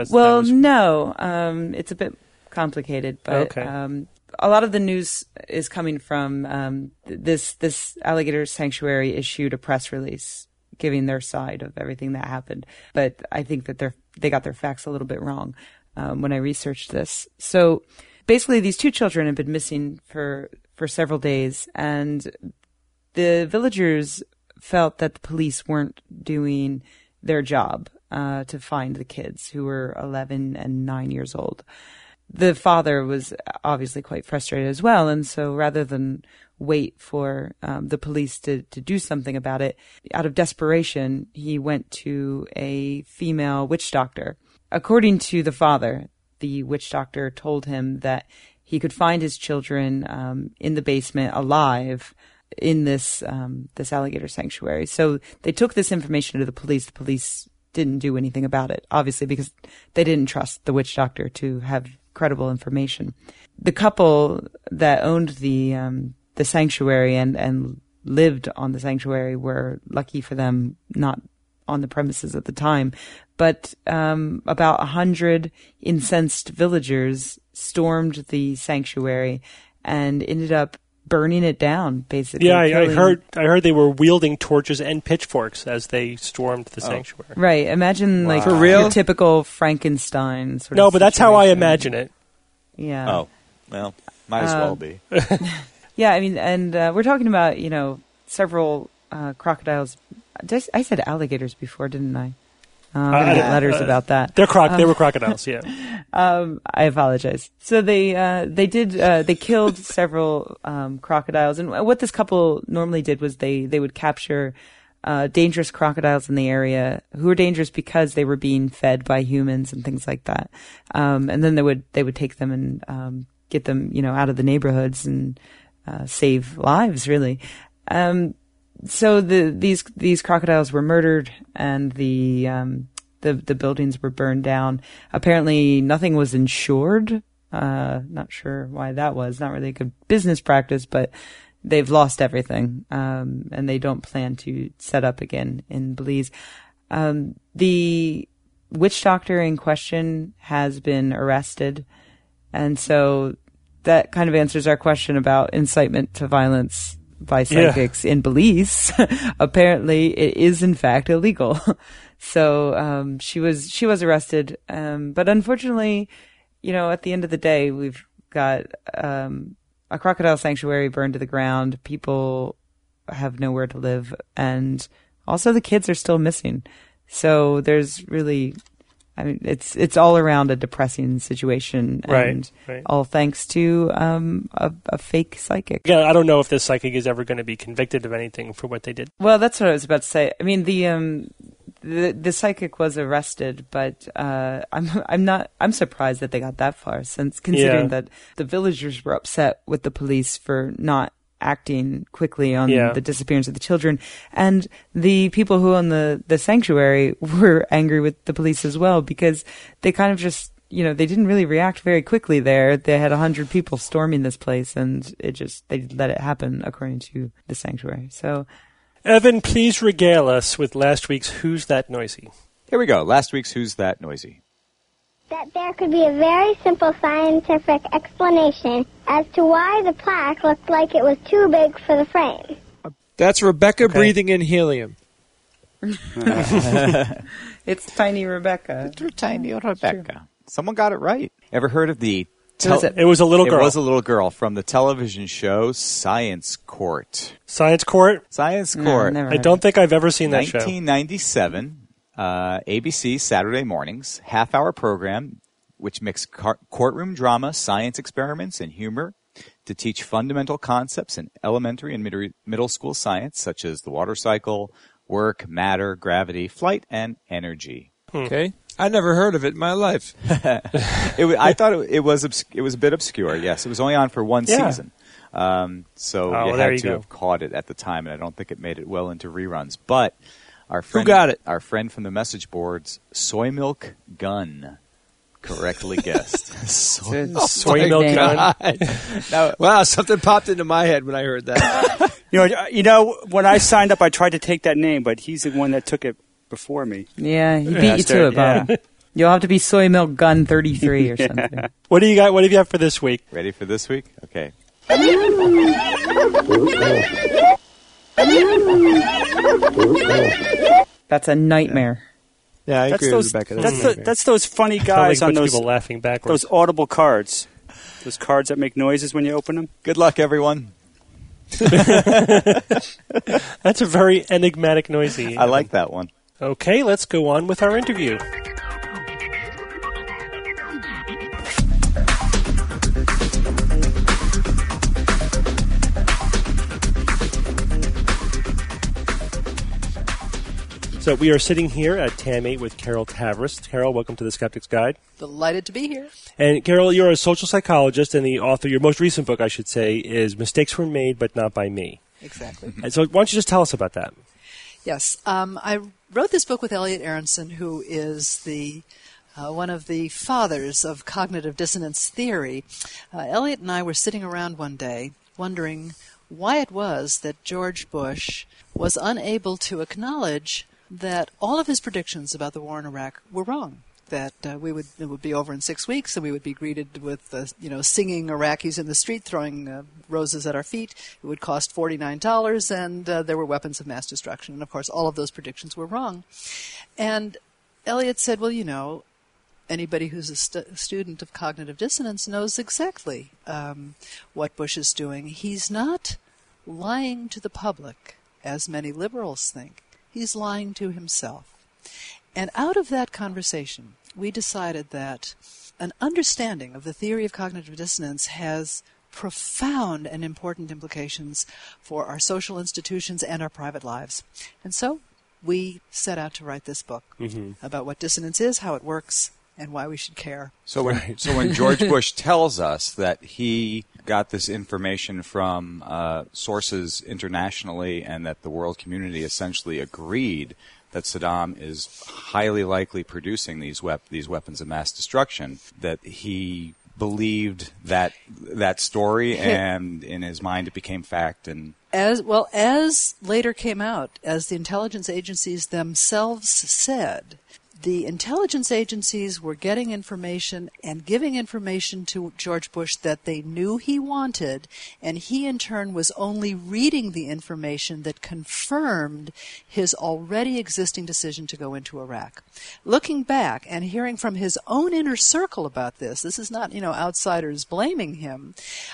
No. It's a bit complicated, but a lot of the news is coming from this alligator sanctuary issued a press release giving their side of everything that happened. But I think that they got their facts a little bit wrong when I researched this. So basically, these two children have been missing for several days, and the villagers felt that the police weren't doing their job to find the kids, who were 11 and 9 years old. The father was obviously quite frustrated as well, and so rather than wait for the police to do something about it, out of desperation, he went to a female witch doctor. According to the father, the witch doctor told him that he could find his children in the basement alive in this alligator sanctuary. So they took this information to the police. The police didn't do anything about it, obviously, because they didn't trust the witch doctor to have credible information. The couple that owned the sanctuary and lived on the sanctuary were, lucky for them, not on the premises at the time, but about 100 incensed villagers stormed the sanctuary and ended up burning it down, basically. Yeah, I heard they were wielding torches and pitchforks as they stormed the sanctuary. Right. Imagine For real? Your typical Frankenstein sort of No, but that's how I imagine it. Yeah. Oh, well, might as well be. Yeah, I mean, and we're talking about, several crocodiles. I said alligators before, didn't I? I'm going to get letters about that. They were crocodiles, yeah. I apologize. So they killed several crocodiles, and what this couple normally did was they would capture dangerous crocodiles in the area who were dangerous because they were being fed by humans and things like that. And then they would take them and get them out of the neighborhoods and save lives, really. So these crocodiles were murdered, and the buildings were burned down. Apparently, nothing was insured. Not sure why that was. Not really a good business practice, but they've lost everything, and they don't plan to set up again in Belize. The witch doctor in question has been arrested, and so that kind of answers our question about incitement to violence by psychics in Belize. Apparently, it is in fact illegal. So she was arrested, but unfortunately, at the end of the day, we've got a crocodile sanctuary burned to the ground. People have nowhere to live, and also the kids are still missing. So there's really, it's all around a depressing situation, and right. all thanks to a fake psychic. Yeah, I don't know if this psychic is ever going to be convicted of anything for what they did. Well, that's what I was about to say. I mean, the psychic was arrested, but I'm surprised that they got that far, since considering that the villagers were upset with the police for not acting quickly on the disappearance of the children, and the people who own the sanctuary were angry with the police as well, because they kind of just, they didn't really react very quickly there. They had 100 people storming this place, and they let it happen according to the sanctuary. So, Evan, please regale us with last week's Who's That Noisy? Here we go. Last week's Who's That Noisy? That there could be a very simple scientific explanation as to why the plaque looked like it was too big for the frame. That's Rebecca breathing in helium. It's tiny Rebecca. Tiny Rebecca. Someone got it right. Ever heard of the... It was a little girl. It was a little girl from the television show Science Court. Science Court? Science Court. I don't think I've ever seen that show. 1997. ABC Saturday mornings, half-hour program which mixed courtroom drama, science experiments, and humor to teach fundamental concepts in elementary and middle school science, such as the water cycle, work, matter, gravity, flight, and energy. Okay. I never heard of it in my life. I thought it was a bit obscure, yes. It was only on for one season. So you had to have caught it at the time, and I don't think it made it well into reruns. But our friend, who got it? Our friend from the message boards, Soy Milk Gun, correctly guessed. Soy Milk Gun. Now, wow, something popped into my head when I heard that. When I signed up, I tried to take that name, but he's the one that took it before me. Yeah, he beat you to it, Bob. Yeah. You'll have to be Soy Milk Gun 33 or something. What do you got? What have you got for this week? Ready for this week? Okay. That's a nightmare. Yeah, I agree with Rebecca. That's those funny guys on those people laughing backwards. Those audible cards. Those cards that make noises when you open them. Good luck, everyone. That's a very enigmatic, noisy. I like that one. Okay, let's go on with our interview. So we are sitting here at TAM8 with Carol Tavris. Carol, welcome to the Skeptic's Guide. Delighted to be here. And Carol, you're a social psychologist, and the author, your most recent book, I should say, is Mistakes Were Made, But Not By Me. Exactly. And so why don't you just tell us about that? Yes. I wrote this book with Elliot Aronson, who is one of the fathers of cognitive dissonance theory. Elliot and I were sitting around one day wondering why it was that George Bush was unable to acknowledge that all of his predictions about the war in Iraq were wrong. That it would be over in 6 weeks, and we would be greeted with singing Iraqis in the street, throwing roses at our feet. It would cost $49, and there were weapons of mass destruction. And of course, all of those predictions were wrong. And Elliot said, "Well, anybody who's a student of cognitive dissonance knows exactly what Bush is doing. He's not lying to the public, as many liberals think. He's lying to himself." And out of that conversation, we decided that an understanding of the theory of cognitive dissonance has profound and important implications for our social institutions and our private lives. And so we set out to write this book about what dissonance is, how it works, and why we should care. So when George Bush tells us that he got this information from sources internationally and that the world community essentially agreed that Saddam is highly likely producing these weapons of mass destruction, that he believed that story, and in his mind it became fact. And as later came out, as the intelligence agencies themselves said, the intelligence agencies were getting information and giving information to George Bush that they knew he wanted, and he in turn was only reading the information that confirmed his already existing decision to go into Iraq. Looking back and hearing from his own inner circle about this is not, outsiders blaming him.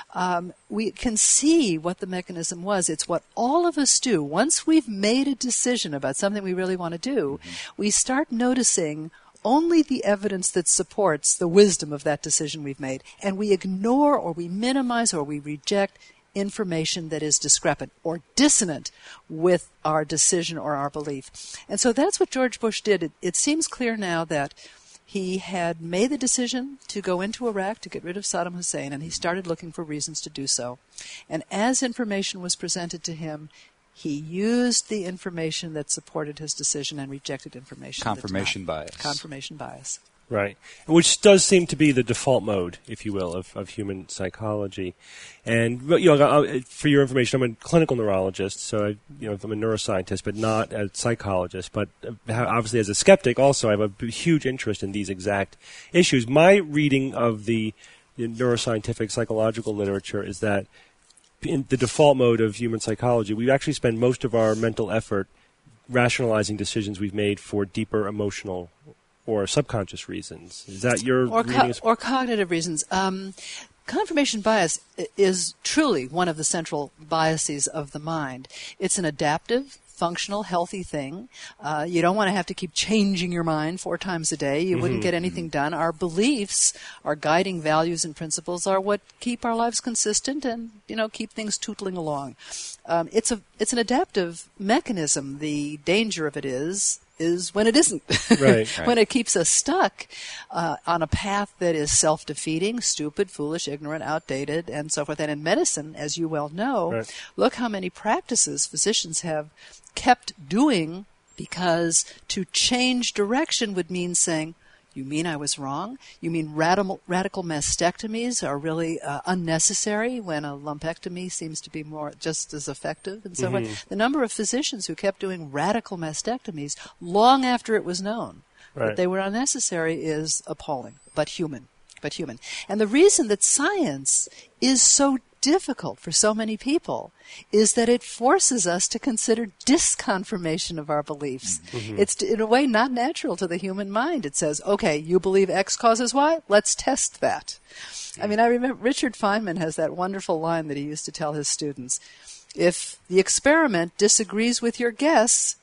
We can see what the mechanism was. It's what all of us do. Once we've made a decision about something we really want to do, we start noticing only the evidence that supports the wisdom of that decision we've made. And we ignore or we minimize or we reject information that is discrepant or dissonant with our decision or our belief. And so that's what George Bush did. It seems clear now that he had made the decision to go into Iraq to get rid of Saddam Hussein, and he started looking for reasons to do so. And as information was presented to him, he used the information that supported his decision and rejected information. Confirmation bias. Confirmation bias. Right, which does seem to be the default mode, if you will, of human psychology. And for your information, I'm a clinical neurologist, so I'm a neuroscientist, but not a psychologist. But obviously, as a skeptic, also I have a huge interest in these exact issues. My reading of the neuroscientific psychological literature is that in the default mode of human psychology, we actually spend most of our mental effort rationalizing decisions we've made for deeper emotional or subconscious reasons. Is that your reading? Or cognitive reasons. Confirmation bias is truly one of the central biases of the mind. It's an adaptive, functional, healthy thing. You don't want to have to keep changing your mind 4 times a day. You wouldn't get anything done. Our beliefs, our guiding values and principles are what keep our lives consistent and, keep things tootling along. It's an adaptive mechanism. The danger of it is when it isn't. Right. When it keeps us stuck on a path that is self-defeating, stupid, foolish, ignorant, outdated, and so forth. And in medicine, as you well know, look how many practices physicians have kept doing, because to change direction would mean saying, you mean I was wrong? You mean radical mastectomies are really unnecessary when a lumpectomy seems to be just as effective and so on? The number of physicians who kept doing radical mastectomies long after it was known that they were unnecessary is appalling, but human. And the reason that science is so difficult for so many people is that it forces us to consider disconfirmation of our beliefs. It's in a way not natural to the human mind. It says, okay, you believe X causes Y? Let's test that. I mean, I remember Richard Feynman has that wonderful line that he used to tell his students. If the experiment disagrees with your guess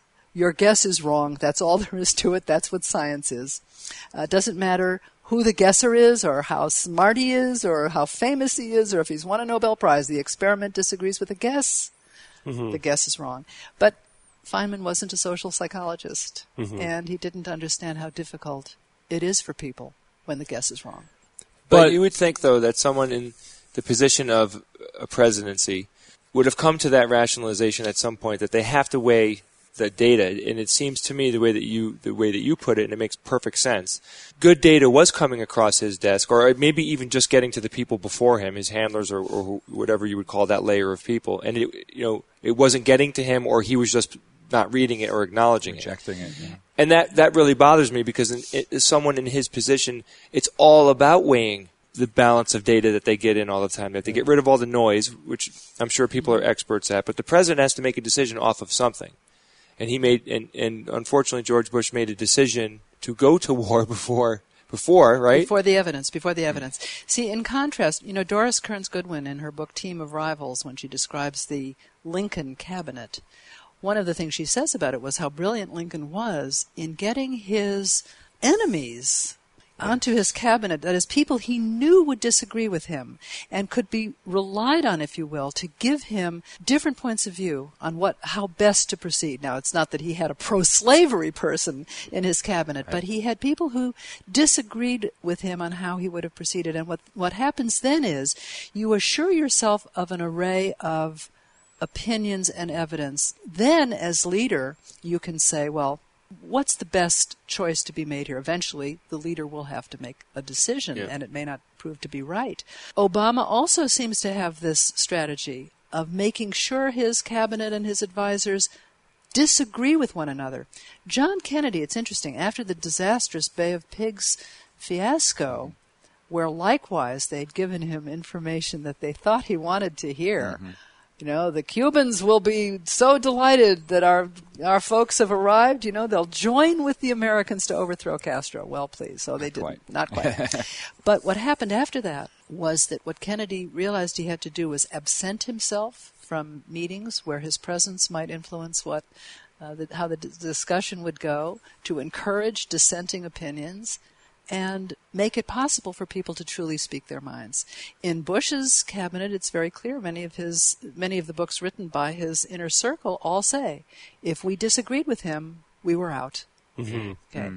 is wrong. That's all there is to it. That's what science is. It doesn't matter who the guesser is or how smart he is or how famous he is or if he's won a Nobel Prize. The experiment disagrees with the guess. The guess is wrong. But Feynman wasn't a social psychologist, and he didn't understand how difficult it is for people when the guess is wrong. But you would think, though, that someone in the position of a presidency would have come to that rationalization at some point that they have to weigh the data, and it seems to me the way that you put it, and it makes perfect sense. Good data was coming across his desk, or maybe even just getting to the people before him, his handlers, or whatever you would call that layer of people, and it wasn't getting to him, or he was just not reading it or acknowledging rejecting it. Yeah. And that really bothers me, because as someone in his position, it's all about weighing the balance of data that they get in all the time, that they get rid of all the noise, which I'm sure people are experts at, but the president has to make a decision off of something. And and unfortunately, George Bush made a decision to go to war before, right? Before the evidence. See, in contrast, Doris Kearns Goodwin in her book Team of Rivals, when she describes the Lincoln cabinet, one of the things she says about it was how brilliant Lincoln was in getting his enemies onto his cabinet, that is, people he knew would disagree with him and could be relied on, if you will, to give him different points of view on how best to proceed. Now, it's not that he had a pro-slavery person in his cabinet, but he had people who disagreed with him on how he would have proceeded. And what happens then is you assure yourself of an array of opinions and evidence. Then, as leader, you can say, well, what's the best choice to be made here? Eventually, the leader will have to make a decision, and it may not prove to be right. Obama also seems to have this strategy of making sure his cabinet and his advisors disagree with one another. John Kennedy, it's interesting, after the disastrous Bay of Pigs fiasco, where likewise they'd given him information that they thought he wanted to hear, the Cubans will be so delighted that our folks have arrived. They'll join with the Americans to overthrow Castro. Well, please. So they didn't. Not quite. But what happened after that was that what Kennedy realized he had to do was absent himself from meetings where his presence might influence how the discussion would go, to encourage dissenting opinions, and make it possible for people to truly speak their minds. In Bush's cabinet, it's very clear. Many of the books written by his inner circle all say, if we disagreed with him, we were out. Mm-hmm. Okay.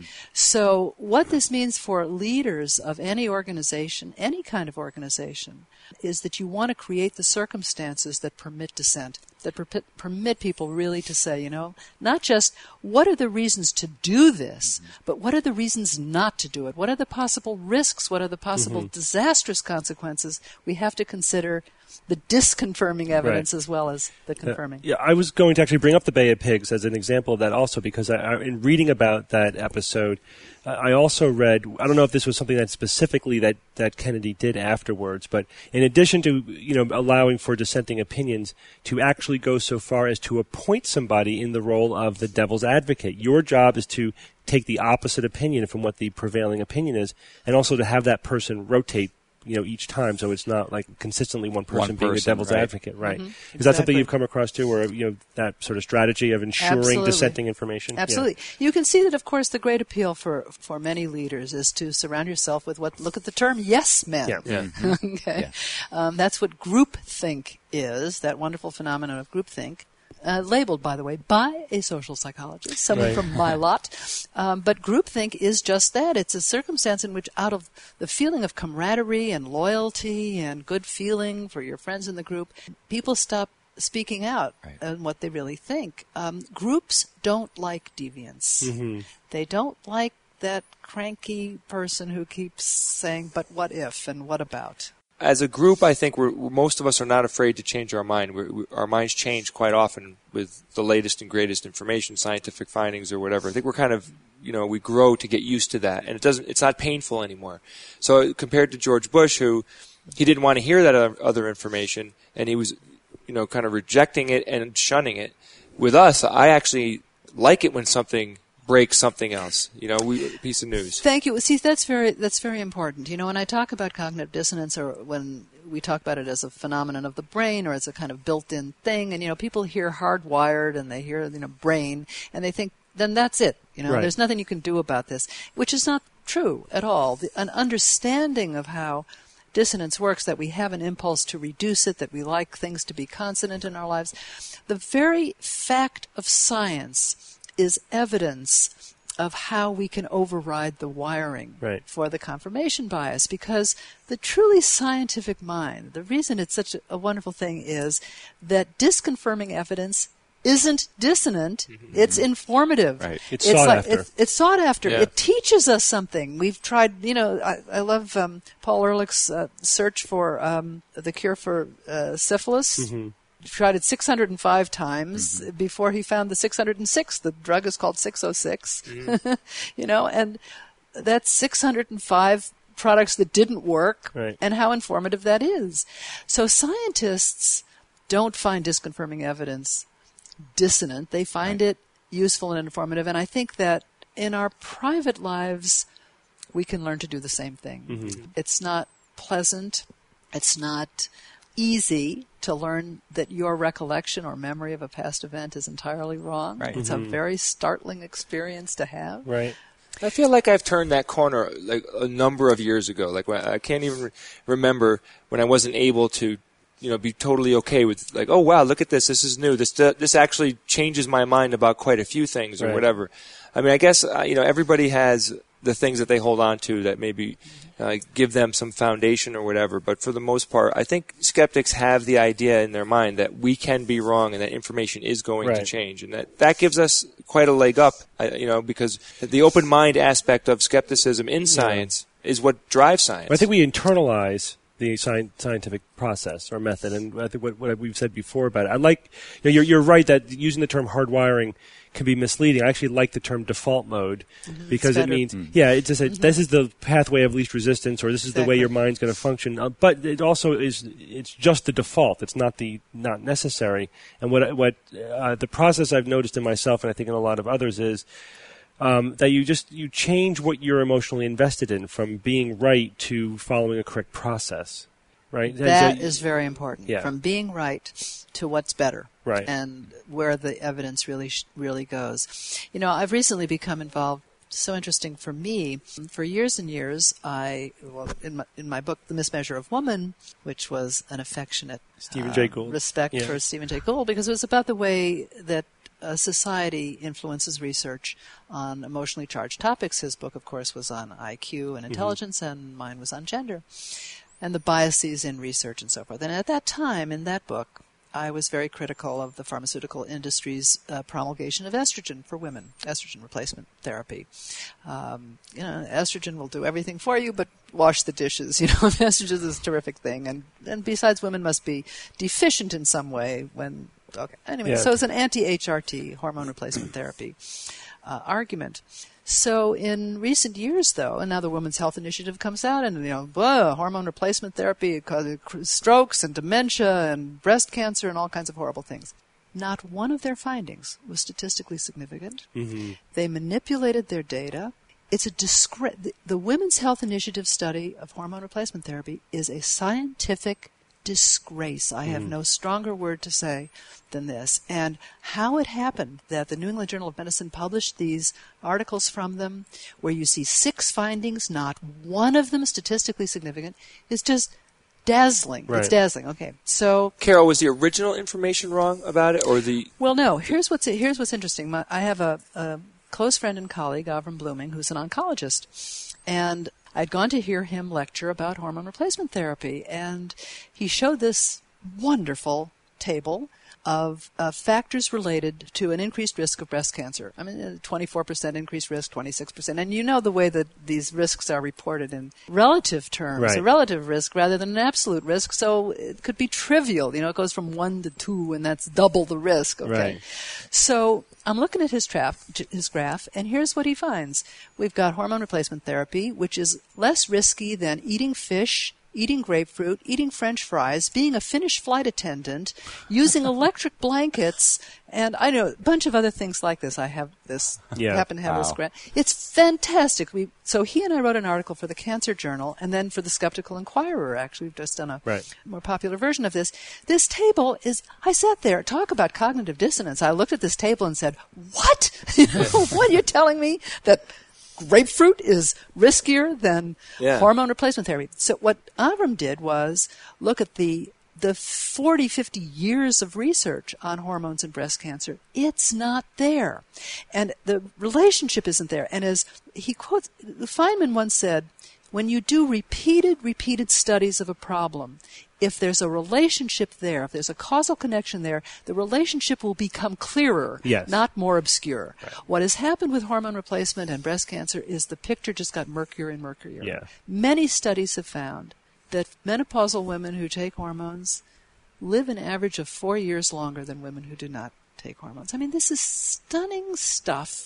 So what this means for leaders of any organization, any kind of organization, is that you want to create the circumstances that permit dissent, that permit people really to say, not just what are the reasons to do this, but what are the reasons not to do it? What are the possible risks? What are the possible disastrous consequences? We have to consider the disconfirming evidence as well as the confirming. Yeah, I was going to actually bring up the Bay of Pigs as an example of that also, because in reading about that episode, I also read, I don't know if this was something that specifically that Kennedy did afterwards, but in addition to allowing for dissenting opinions, to actually go so far as to appoint somebody in the role of the devil's advocate. Your job is to take the opposite opinion from what the prevailing opinion is, and also to have that person rotate each time, so it's not like consistently one person being the devil's advocate, right? Mm-hmm. Is that something you've come across too, or that sort of strategy of ensuring dissenting information? Absolutely. Yeah. You can see that, of course, the great appeal for many leaders is to surround yourself with look at the term yes men. Yeah. Yeah. Okay. Yeah. That's what groupthink is, that wonderful phenomenon of groupthink. Labeled, by the way, by a social psychologist, someone from my lot. But groupthink is just that. It's a circumstance in which, out of the feeling of camaraderie and loyalty and good feeling for your friends in the group, people stop speaking out on what they really think. Groups don't like deviance. Mm-hmm. They don't like that cranky person who keeps saying, but what if and what about? As a group, I think most of us are not afraid to change our mind. Our minds change quite often with the latest and greatest information, scientific findings or whatever. I think we're kind of, we grow to get used to that, and it's not painful anymore. So compared to George Bush, who he didn't want to hear that other information, and he was, kind of rejecting it and shunning it. With us, I actually like it when something break something else, piece of news. Thank you. See, that's very important. When I talk about cognitive dissonance, or when we talk about it as a phenomenon of the brain or as a kind of built-in thing, and people hear hardwired and they hear brain and they think, then that's it. There's nothing you can do about this, which is not true at all. An understanding of how dissonance works, that we have an impulse to reduce it, that we like things to be consonant in our lives. The very fact of science is evidence of how we can override the wiring for the confirmation bias, because the truly scientific mind, the reason it's such a wonderful thing is that disconfirming evidence isn't dissonant, it's informative. Right. It's sought after. It's sought after. Yeah. It teaches us something. We've tried, I love Paul Ehrlich's search for the cure for syphilis. Mm-hmm. Tried it 605 times before he found the 606th. The drug is called 606. And that's 605 products that didn't work, and how informative that is. So scientists don't find disconfirming evidence dissonant. They find it useful and informative. And I think that in our private lives, we can learn to do the same thing. Mm-hmm. It's not pleasant. It's not easy to learn that your recollection or memory of a past event is entirely wrong. Right. It's a very startling experience to have. Right. I feel like I've turned that corner like a number of years ago. Like I can't even remember when I wasn't able to, be totally okay with like, oh wow, look at this. This is new. This actually changes my mind about quite a few things or whatever. I mean, I guess everybody has the things that they hold on to that maybe give them some foundation or whatever. But for the most part, I think skeptics have the idea in their mind that we can be wrong and that information is going to change. And that gives us quite a leg up, because the open mind aspect of skepticism in science is what drives science. I think we internalize the scientific process or method, and I think what we've said before about it. I like, you're right that using the term hardwiring can be misleading. I actually like the term default mode because it means, it's just this is the pathway of least resistance, or this is the way your mind's going to function. But it also it's just the default. It's not necessary. And what the process I've noticed in myself, and I think in a lot of others, is that you change what you're emotionally invested in from being right to following a correct process. Right? That is very important. Yeah. From being right to what's better. Right. And where the evidence really goes. I've recently become involved so interesting for me. For years and years, in my book, The Mismeasure of Woman, which was an affectionate Stephen Jay Gould. respect for Stephen Jay Gould, because it was about the way that society influences research on emotionally charged topics. His book, of course, was on IQ and intelligence, and mine was on gender, and the biases in research and so forth. And at that time, in that book, I was very critical of the pharmaceutical industry's promulgation of estrogen for women, estrogen replacement therapy. Estrogen will do everything for you, but wash the dishes. Estrogen is a terrific thing, and besides, women must be deficient in some way when. Okay. Anyway, so it's an anti-HRT, hormone replacement therapy, argument. So in recent years, though, and now the Women's Health Initiative comes out, and hormone replacement therapy causes strokes and dementia and breast cancer and all kinds of horrible things. Not one of their findings was statistically significant. Mm-hmm. They manipulated their data. It's the Women's Health Initiative study of hormone replacement therapy is a scientific disgrace. I have no stronger word to say than this. And how it happened that the New England Journal of Medicine published these articles from them where you see 6 findings, not one of them statistically significant, is just dazzling. Right. It's dazzling. Okay. So Carol, was the original information wrong about it, or the? Well, no. Here's what's interesting. I have a close friend and colleague, Avram Blooming, who's an oncologist, and I'd gone to hear him lecture about hormone replacement therapy, and he showed this wonderful table of factors related to an increased risk of breast cancer. 24% increased risk, 26%. And you know the way that these risks are reported in relative terms, right. A relative risk rather than an absolute risk. So it could be trivial. It goes from 1 to 2, and that's double the risk. Okay. Right. So I'm looking at his graph, and here's what he finds. We've got hormone replacement therapy, which is less risky than eating fish, eating grapefruit, eating French fries, being a Finnish flight attendant, using electric blankets, and I know a bunch of other things like this. I have this, happen to have this grant. It's fantastic. So he and I wrote an article for the Cancer Journal, and then for the Skeptical Inquirer, actually. We've just done a more popular version of this. This table I sat there, talk about cognitive dissonance. I looked at this table and said, what? What are you telling me? That grapefruit is riskier than hormone replacement therapy. So what Avram did was look at the 40, 50 years of research on hormones and breast cancer. It's not there. And the relationship isn't there. And as he quotes, Feynman once said, when you do repeated studies of a problem, if there's a relationship there, if there's a causal connection there, the relationship will become clearer, not more obscure. Right. What has happened with hormone replacement and breast cancer is the picture just got murkier and murkier. Yeah. Many studies have found that menopausal women who take hormones live an average of 4 years longer than women who do not take hormones. This is stunning stuff.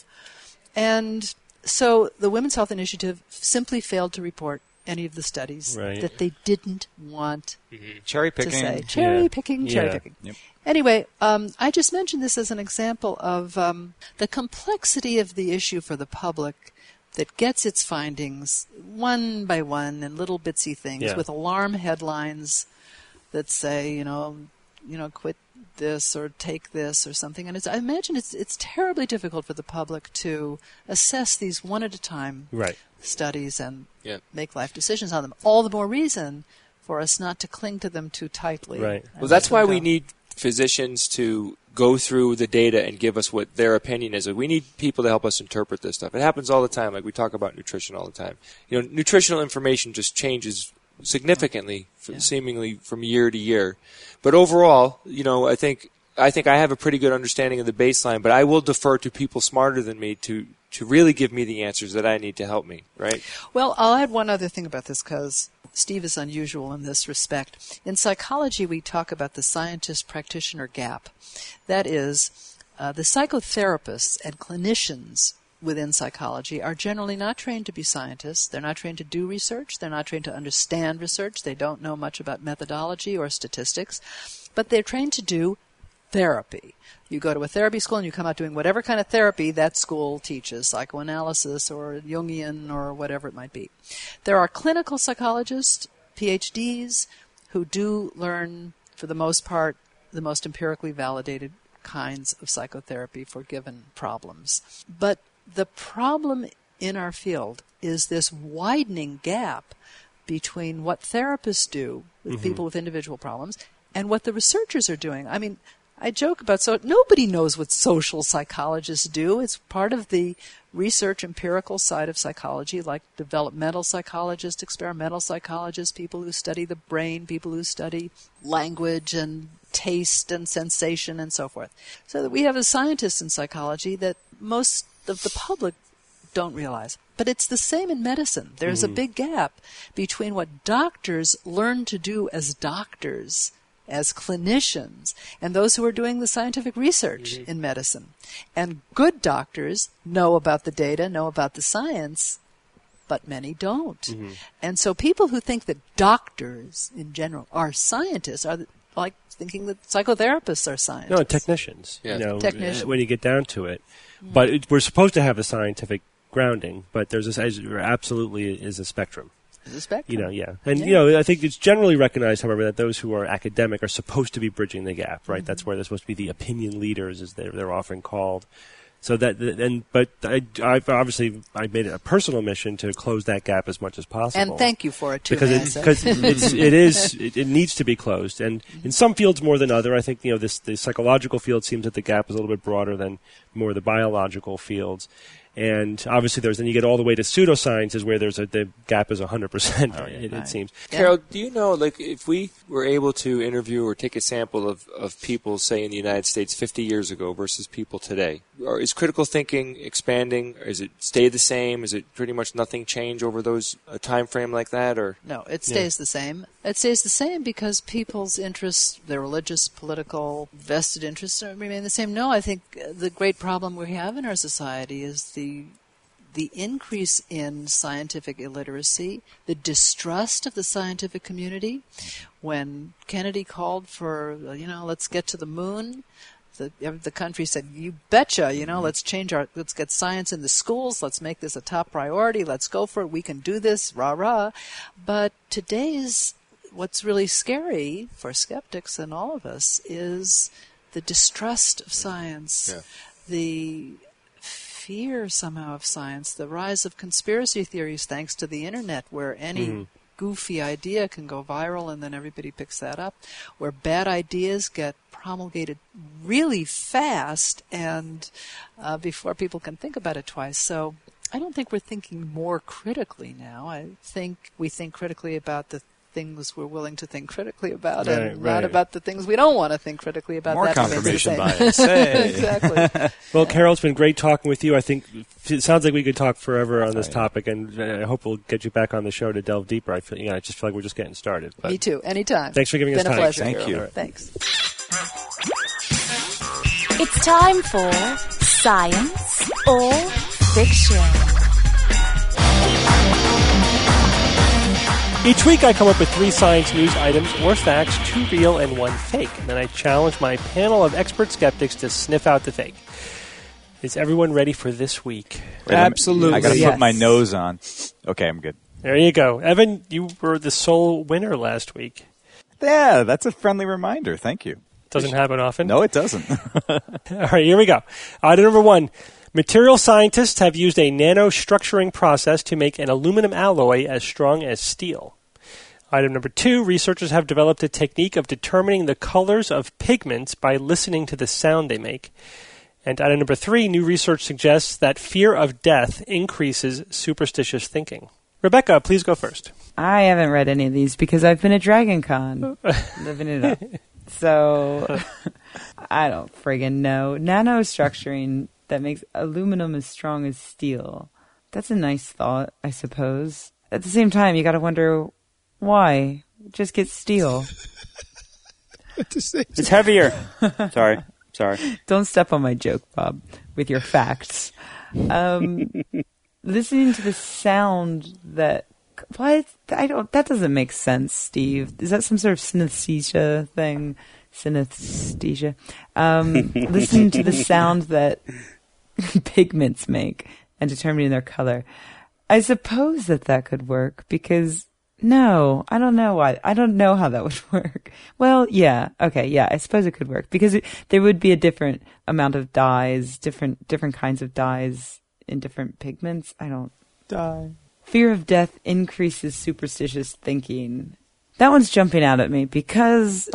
And so the Women's Health Initiative simply failed to report any of the studies that they didn't want cherry picking. To say. Cherry picking. Yep. Anyway, I just mentioned this as an example of the complexity of the issue for the public that gets its findings one by one in little bitsy things with alarm headlines that say, quit this or take this or something. And I imagine it's terribly difficult for the public to assess these one at a time studies and make life decisions on them. All the more reason for us not to cling to them too tightly. Right. Well, that's why we need physicians to go through the data and give us what their opinion is. We need people to help us interpret this stuff. It happens all the time. Like we talk about nutrition all the time. Nutritional information just changes significantly, seemingly from year to year. But overall, I think I have a pretty good understanding of the baseline, but I will defer to people smarter than me to really give me the answers that I need to help me, right? Well, I'll add one other thing about this because Steve is unusual in this respect. In psychology, we talk about the scientist-practitioner gap. That is, the psychotherapists and clinicians within psychology are generally not trained to be scientists. They're not trained to do research. They're not trained to understand research. They don't know much about methodology or statistics. But they're trained to do therapy. You go to a therapy school and you come out doing whatever kind of therapy that school teaches, psychoanalysis or Jungian or whatever it might be. There are clinical psychologists, PhDs, who do learn, for the most part, the most empirically validated kinds of psychotherapy for given problems. But the problem in our field is this widening gap between what therapists do with people with individual problems and what the researchers are doing. I mean, I joke about nobody knows what social psychologists do. It's part of the research empirical side of psychology, like developmental psychologists, experimental psychologists, people who study the brain, people who study language and taste and sensation and so forth. So that we have a scientist in psychology that most of the public don't realize. But it's the same in medicine. There's a big gap between what doctors learn to do as doctors, as clinicians, and those who are doing the scientific research in medicine. And good doctors know about the data, know about the science, but many don't. And so people who think that doctors in general are scientists are like thinking that psychotherapists are scientists. No, technicians. Yeah. Technicians. When you get down to it. But we're supposed to have a scientific grounding, but there's absolutely is a spectrum. The spectrum. And I think it's generally recognized, however, that those who are academic are supposed to be bridging the gap, right? That's where they're supposed to be the opinion leaders, as they're often called. So but I made it a personal mission to close that gap as much as possible. And thank you for it too. Because it needs to be closed, and in some fields more than other. I think the psychological field seems that the gap is a little bit broader than more the biological fields. And obviously, then you get all the way to pseudosciences where the gap is 100%. It seems. Carol, do you know, if we were able to interview or take a sample of people, say in the United States 50 years ago versus people today, or is critical thinking expanding? Or is it stay the same? Is it pretty much nothing change over a time frame like that? Or no, it stays the same. It stays the same because people's interests, their religious, political, vested interests, remain the same. No, I think the great problem we have in our society is the increase in scientific illiteracy, the distrust of the scientific community. When Kennedy called for, let's get to the moon, the country said, you betcha, let's get science in the schools, let's make this a top priority, let's go for it, we can do this, rah-rah. But what's really scary for skeptics and all of us is the distrust of science, the fear somehow of science, the rise of conspiracy theories thanks to the internet, where any goofy idea can go viral and then everybody picks that up, where bad ideas get promulgated really fast and before people can think about it twice. So I don't think we're thinking more critically now. I think we think critically about the things we're willing to think critically about, not about the things we don't want to think critically about. More confirmation bias. Hey. Exactly. Well, Carol, it's been great talking with you. I think it sounds like we could talk forever on this topic, and I hope we'll get you back on the show to delve deeper. I just feel like we're just getting started. But me too. Anytime. Thanks for giving us time. Been a pleasure. Thank you. Right. Thanks. It's time for Science or Fiction. Each week I come up with 3 science news items or facts, 2 real and 1 fake. And then I challenge my panel of expert skeptics to sniff out the fake. Is everyone ready for this week? Absolutely. I got to put my nose on. Okay, I'm good. There you go. Evan, you were the sole winner last week. Yeah, that's a friendly reminder. Thank you. Doesn't happen often? No, it doesn't. All right, here we go. Item number 1. Material scientists have used a nanostructuring process to make an aluminum alloy as strong as steel. Item number 2, researchers have developed a technique of determining the colors of pigments by listening to the sound they make. And item number 3, new research suggests that fear of death increases superstitious thinking. Rebecca, please go first. I haven't read any of these because I've been at Dragon Con, living it up. So, I don't friggin' know. Nanostructuring that makes aluminum as strong as steel. That's a nice thought, I suppose. At the same time, you gotta wonder, why? Just get steel. It's heavier. Sorry. Don't step on my joke, Bob, with your facts. Listening to the sound that... What? That doesn't make sense, Steve. Is that some sort of synesthesia thing? Synesthesia? Listening to the sound that pigments make and determining their color. I suppose that could work because... No, I don't know why. I don't know how that would work. Well, yeah. Okay, yeah, I suppose it could work because there would be a different amount of dyes, different kinds of dyes in different pigments. I don't die. Fear of death increases superstitious thinking. That one's jumping out at me because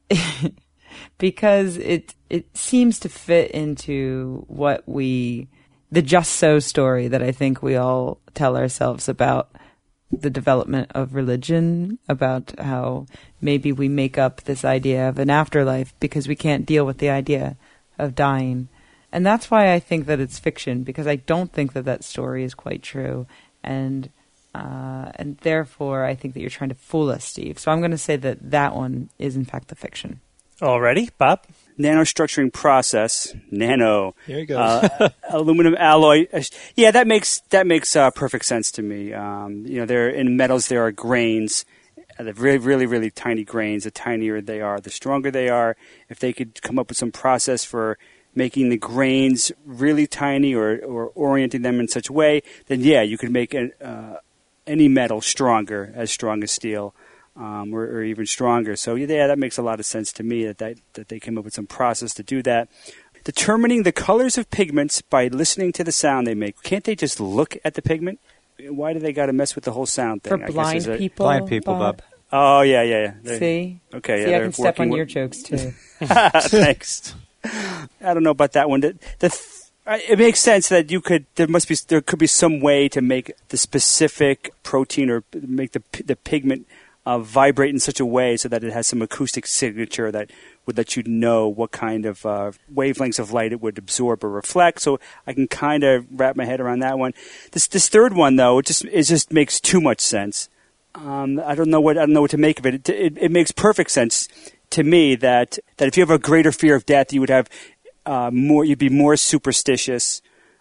because it seems to fit into what the Just So story that I think we all tell ourselves about the development of religion, about how maybe we make up this idea of an afterlife because we can't deal with the idea of dying. And that's why I think that it's fiction, because I don't think that story is quite true. And therefore, I think that you're trying to fool us, Steve. So I'm going to say that one is, in fact, the fiction. Alrighty, Bob? Nanostructuring process, nano. Here you go. Aluminum alloy. Yeah, that makes perfect sense to me. There in metals there are grains. They're really, really, really tiny grains. The tinier they are, the stronger they are. If they could come up with some process for making the grains really tiny or orienting them in such a way, then yeah, you could make any metal stronger, as strong as steel. Or even stronger. So yeah, that makes a lot of sense to me that they came up with some process to do that. Determining the colors of pigments by listening to the sound they make. Can't they just look at the pigment? Why do they got to mess with the whole sound thing? For blind people, blind people, Bob. Oh yeah. See, okay, see, I can step on your jokes too. Thanks. I don't know about that one. It makes sense that there could be some way to make the specific protein or make the pigment vibrate in such a way so that it has some acoustic signature that would let you know what kind of wavelengths of light it would absorb or reflect. So I can kind of wrap my head around that one. This third one, though, it just makes too much sense. I don't know what to make of it. It makes perfect sense to me that if you have a greater fear of death, you would have you'd be more superstitious.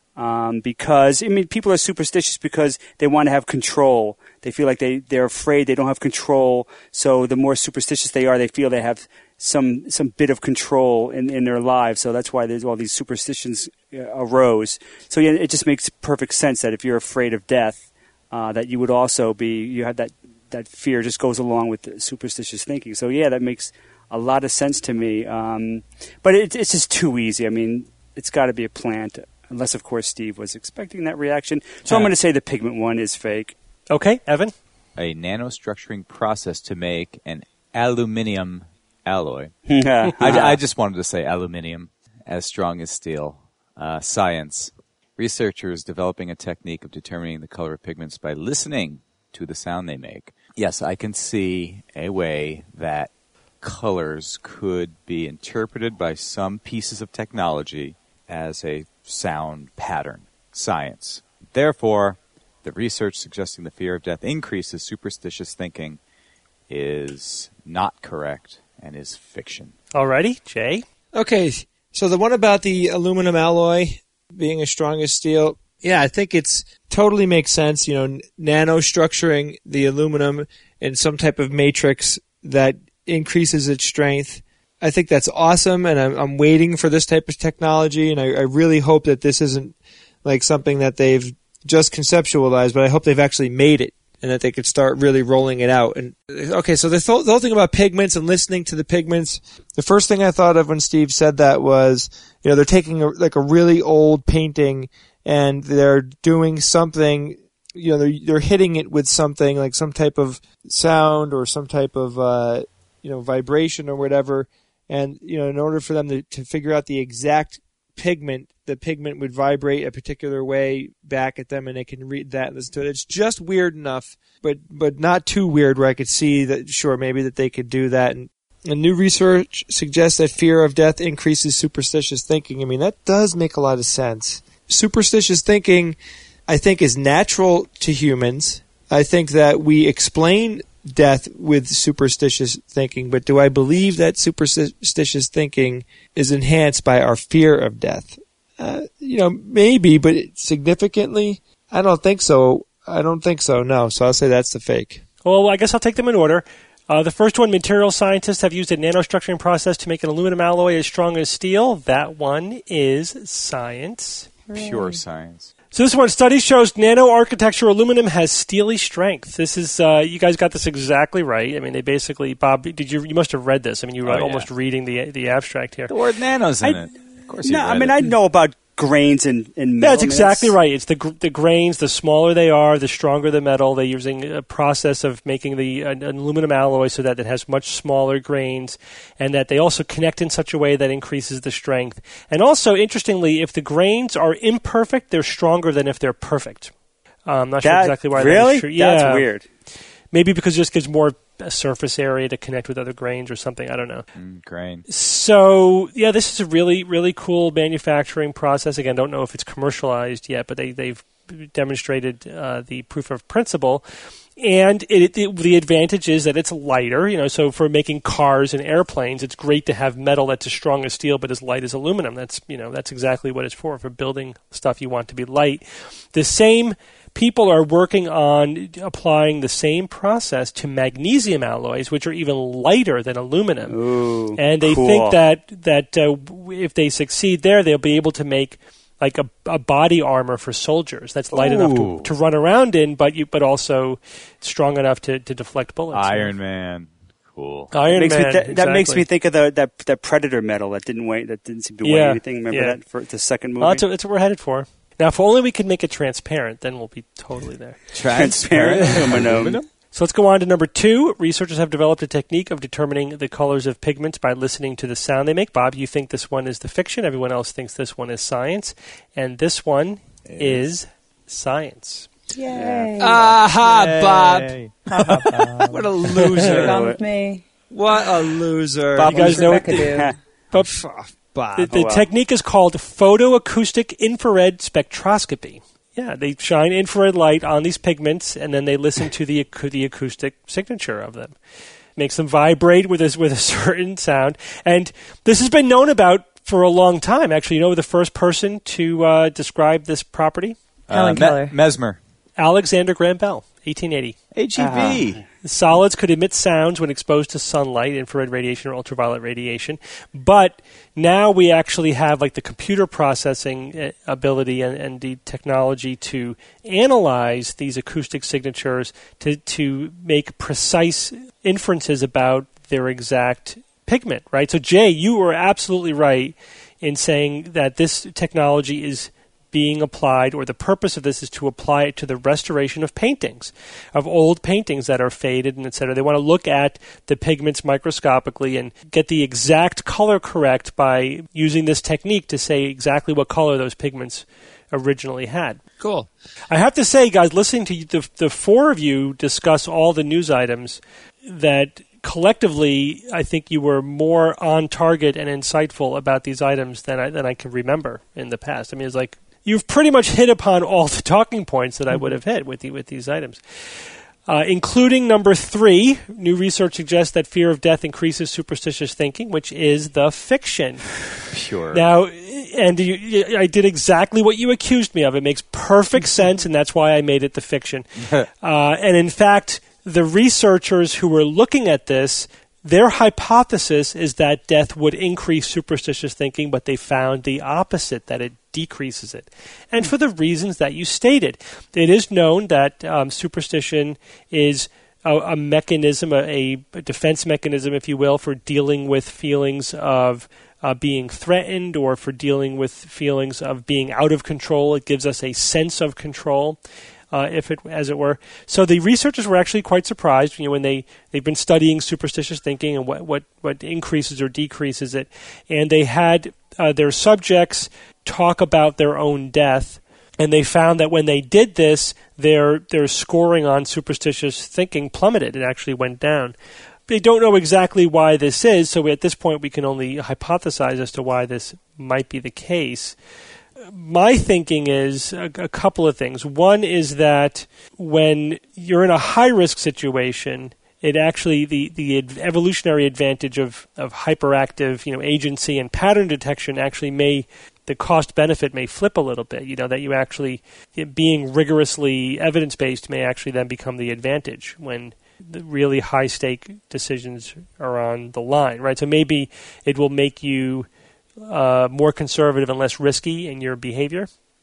Because people are superstitious because they want to have control. They feel like they're afraid they don't have control. So the more superstitious they are, they feel they have some bit of control in their lives. So that's why there's all these superstitions arose. So yeah, it just makes perfect sense that if you're afraid of death, that you would also you have that fear just goes along with the superstitious thinking. So yeah, that makes a lot of sense to me. But it's just too easy. It's got to be a plant. Unless, of course, Steve was expecting that reaction. So I'm going to say the pigment one is fake. Okay, Evan? A nanostructuring process to make an aluminium alloy. I just wanted to say aluminium, as strong as steel. Science. Researchers developing a technique of determining the color of pigments by listening to the sound they make. Yes, I can see a way that colors could be interpreted by some pieces of technology as a sound pattern. Science. Therefore, the research suggesting the fear of death increases superstitious thinking is not correct and is fiction. Alrighty, Jay? Okay, so the one about the aluminum alloy being as strong as steel, yeah, I think it's totally makes sense, nanostructuring the aluminum in some type of matrix that increases its strength. I think that's awesome, and I'm waiting for this type of technology, and I really hope that this isn't like something that they've just conceptualized, but I hope they've actually made it, and that they could start really rolling it out. And okay, so the whole thing about pigments and listening to the pigments, the first thing I thought of when Steve said that was, they're taking a really old painting, and they're doing something, they're hitting it with something, like some type of sound or some type of, vibration or whatever. And, in order for them to figure out the exact pigment, the pigment would vibrate a particular way back at them, and they can read that and listen to it. It's just weird enough, but not too weird where I could see that, sure, maybe that they could do that. And new research suggests that fear of death increases superstitious thinking. That does make a lot of sense. Superstitious thinking, I think, is natural to humans. I think that we explain death with superstitious thinking, but do I believe that superstitious thinking is enhanced by our fear of death? Maybe, but significantly, I don't think so. No. So I'll say that's the fake. Well, I guess I'll take them in order. The first one, material scientists have used a nanostructuring process to make an aluminum alloy as strong as steel. That one is science. Pure science. So this one, study shows nano-architecture aluminum has steely strength. This is, you guys got this exactly right. They basically, Bob, you must have read this. You were almost reading the abstract here. The word nano's in it. Of course you read I know about grains in metal. That's exactly right. It's the grains. The smaller they are, the stronger the metal. They're using a process of making an aluminum alloy so that it has much smaller grains, and that they also connect in such a way that increases the strength. And also, interestingly, if the grains are imperfect, they're stronger than if they're perfect. I'm not sure exactly why that is true. Yeah. That's weird. Maybe because it just gives more surface area to connect with other grains or something. I don't know. Grain. So, yeah, this is a really, really cool manufacturing process. Again, don't know if it's commercialized yet, but they've demonstrated the proof of principle. And the advantage is that it's lighter. So for making cars and airplanes, it's great to have metal that's as strong as steel but as light as aluminum. That's exactly what it's for. For building stuff, you want to be light. The same people are working on applying the same process to magnesium alloys, which are even lighter than aluminum. Ooh, and they think that if they succeed there, they'll be able to make like a body armor for soldiers that's light enough to run around in, but also strong enough to deflect bullets. Iron Man. Cool. Iron Man. That makes me think of that Predator metal that didn't seem to weigh anything. Remember that for the second movie? That's what we're headed for. Now, if only we could make it transparent, then we'll be totally there. Transparent aluminum. So let's go on to number 2. Researchers have developed a technique of determining the colors of pigments by listening to the sound they make. Bob, you think this one is the fiction. Everyone else thinks this one is science. And this one is science. Yay. Aha, Bob. What a loser. Gone with me. What a loser. Bob, you guys know what the technique is called photoacoustic infrared spectroscopy. Yeah, they shine infrared light on these pigments, and then they listen to the acoustic signature of them. Makes them vibrate with a certain sound. And this has been known about for a long time. Actually, the first person to describe this property? Helen Keller. Mesmer. Alexander Graham Bell, 1880. AGB. Solids could emit sounds when exposed to sunlight, infrared radiation, or ultraviolet radiation. But now we actually have the computer processing ability and the technology to analyze these acoustic signatures to make precise inferences about their exact pigment, right? So, Jay, you were absolutely right in saying that this technology is being applied, or the purpose of this is to apply it to the restoration of paintings, of old paintings that are faded and et cetera. They want to look at the pigments microscopically and get the exact color correct by using this technique to say exactly what color those pigments originally had. Cool. I have to say, guys, listening to the four of you discuss all the news items, that collectively, I think you were more on target and insightful about these items than I can remember in the past. I mean, it's like you've pretty much hit upon all the talking points that I would have hit with these items, including number 3. New research suggests that fear of death increases superstitious thinking, which is the fiction. Sure. Now, and I did exactly what you accused me of. It makes perfect sense, and that's why I made it the fiction. And in fact, the researchers who were looking at this, their hypothesis is that death would increase superstitious thinking, but they found the opposite, that it decreases it. And for the reasons that you stated. It is known that superstition is a mechanism, a defense mechanism, if you will, for dealing with feelings of being threatened, or for dealing with feelings of being out of control. It gives us a sense of control. As it were. So the researchers were actually quite surprised, when they've been studying superstitious thinking and what increases or decreases it, and they had their subjects talk about their own death, and they found that when they did this, their scoring on superstitious thinking plummeted. It actually went down. They don't know exactly why this is, so at this point we can only hypothesize as to why this might be the case. My thinking is a couple of things. One is that when you're in a high-risk situation, it actually the evolutionary advantage of hyperactive agency and pattern detection actually the cost-benefit may flip a little bit. That you actually, being rigorously evidence-based may actually then become the advantage when the really high-stake decisions are on the line, right? So maybe it will make you more conservative and less risky in your behavior.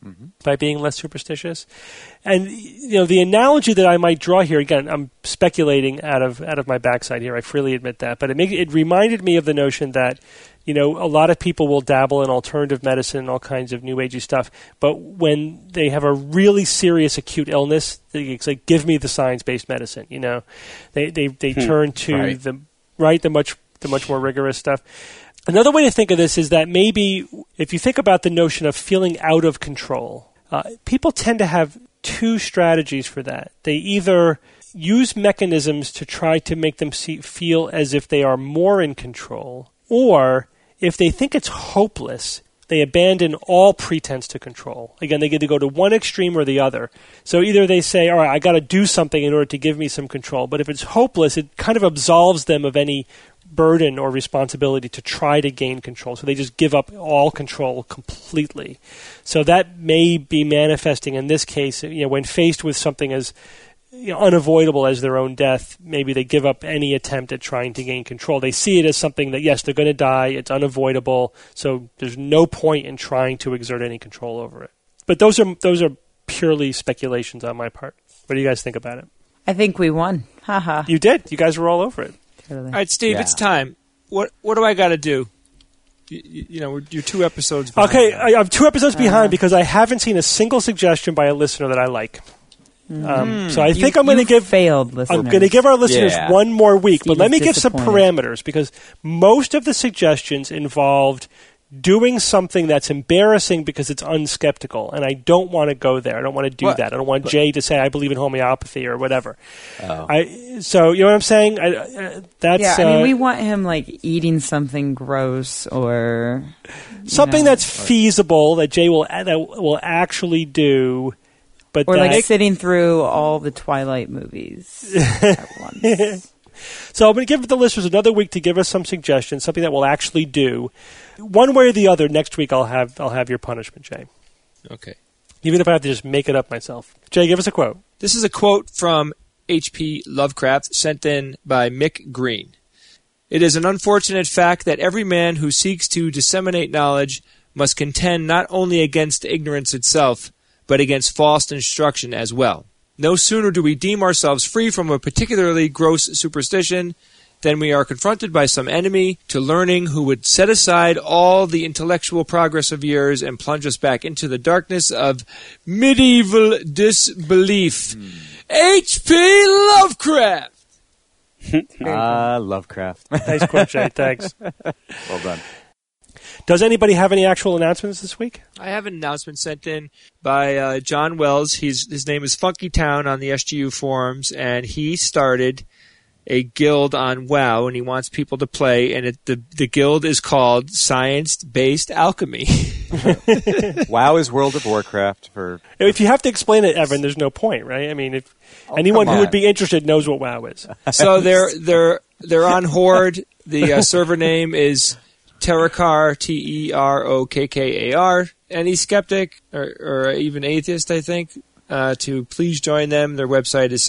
by being less superstitious. And the analogy that I might draw here, again, I'm speculating out of my backside here. I freely admit that, but it reminded me of the notion that a lot of people will dabble in alternative medicine and all kinds of new agey stuff, but when they have a really serious acute illness, it's like, give me the science-based medicine. They turn to the much more rigorous stuff. Another way to think of this is that maybe if you think about the notion of feeling out of control, people tend to have two strategies for that. They either use mechanisms to try to make them feel as if they are more in control, or if they think it's hopeless, they abandon all pretense to control. Again, they get to go to one extreme or the other. So either they say, all right, I got to do something in order to give me some control, but if it's hopeless, it kind of absolves them of any burden or responsibility to try to gain control. So they just give up all control completely. So that may be manifesting in this case, when faced with something as unavoidable as their own death, maybe they give up any attempt at trying to gain control. They see it as something that, yes, they're going to die, it's unavoidable, so there's no point in trying to exert any control over it. But those are purely speculations on my part. What do you guys think about it? I think we won. Haha. You did. You guys were all over it. All right, Steve, It's time. What do I got to do? You're 2 episodes behind. Okay, I'm 2 episodes behind because I haven't seen a single suggestion by a listener that I like. So I think I'm going to give failed listeners. I'm going to give our listeners one more week, but let me give some parameters because most of the suggestions involved doing something that's embarrassing because it's unskeptical, and I don't want to go there. I don't want to do that. I don't want Jay to say I believe in homeopathy or whatever. So you know what I'm saying? We want him like eating something gross or something that's feasible that Jay will actually do. But or like sitting through all the Twilight movies at once. So I'm going to give the listeners another week to give us some suggestions, something that we'll actually do. One way or the other, next week I'll have your punishment, Jay. Okay. Even if I have to just make it up myself. Jay, give us a quote. This is a quote from H.P. Lovecraft sent in by Mick Green. It is an unfortunate fact that every man who seeks to disseminate knowledge must contend not only against ignorance itself, but against false instruction as well. No sooner do we deem ourselves free from a particularly gross superstition than we are confronted by some enemy to learning who would set aside all the intellectual progress of years and plunge us back into the darkness of medieval disbelief. H.P. Lovecraft! Lovecraft. Nice quote, Jay. Thanks. Well done. Does anybody have any actual announcements this week? I have an announcement sent in by John Wells. His name is Funky Town on the SGU forums, and he started a guild on WoW, and he wants people to play, and the guild is called Science-Based Alchemy. WoW is World of Warcraft. If you have to explain it, Evan, there's no point, right? I mean, if anyone who would be interested knows what WoW is. So they're on Horde. The server name is Terokkar, Terokkar. Any skeptic or even atheist, I think, to please join them. Their website is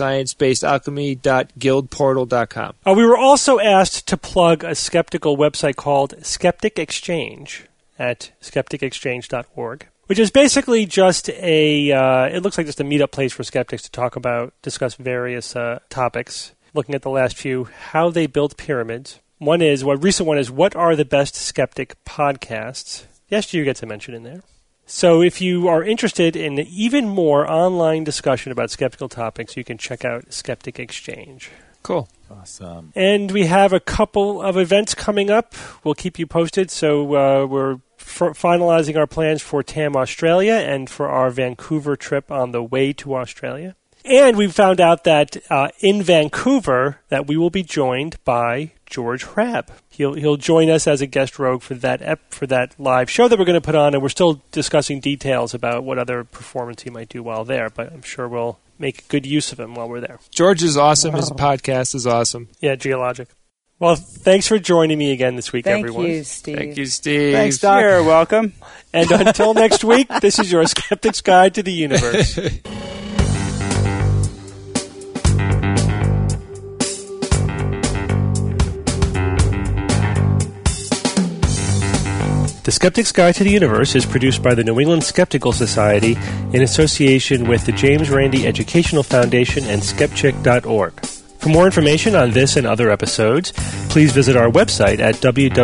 sciencebasedalchemy.guildportal.com. We were also asked to plug a skeptical website called Skeptic Exchange at skepticexchange.org, which is basically just it looks like just a meetup place for skeptics to discuss various topics, looking at the last few, how they built pyramids. Recent one is, what are the best skeptic podcasts? Yes, you get to mention in there. So if you are interested in even more online discussion about skeptical topics, you can check out Skeptic Exchange. Cool. Awesome. And we have a couple of events coming up. We'll keep you posted. So we're finalizing our plans for TAM Australia and for our Vancouver trip on the way to Australia. And we found out that in Vancouver that we will be joined by George Hrab. He'll join us as a guest rogue for that live show that we're going to put on, and we're still discussing details about what other performance he might do while there, but I'm sure we'll make good use of him while we're there. George is awesome. His podcast is awesome. Yeah, Geologic. Well, thanks for joining me again this week, everyone. Thank you, Steve. Thank you, Steve. Thanks, Doc. You're welcome. And until next week, this is your Skeptic's Guide to the Universe. The Skeptic's Guide to the Universe is produced by the New England Skeptical Society in association with the James Randi Educational Foundation and Skepchick.org. For more information on this and other episodes, please visit our website at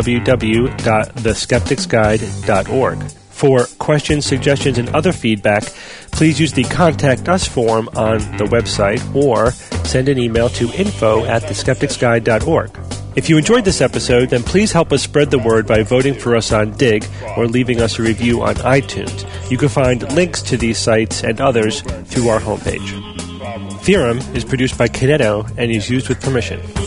www.theskepticsguide.org. For questions, suggestions, and other feedback, please use the Contact Us form on the website or send an email to info@theskepticsguide.org. If you enjoyed this episode, then please help us spread the word by voting for us on Dig or leaving us a review on iTunes. You can find links to these sites and others through our homepage. Theorem is produced by Kineto and is used with permission.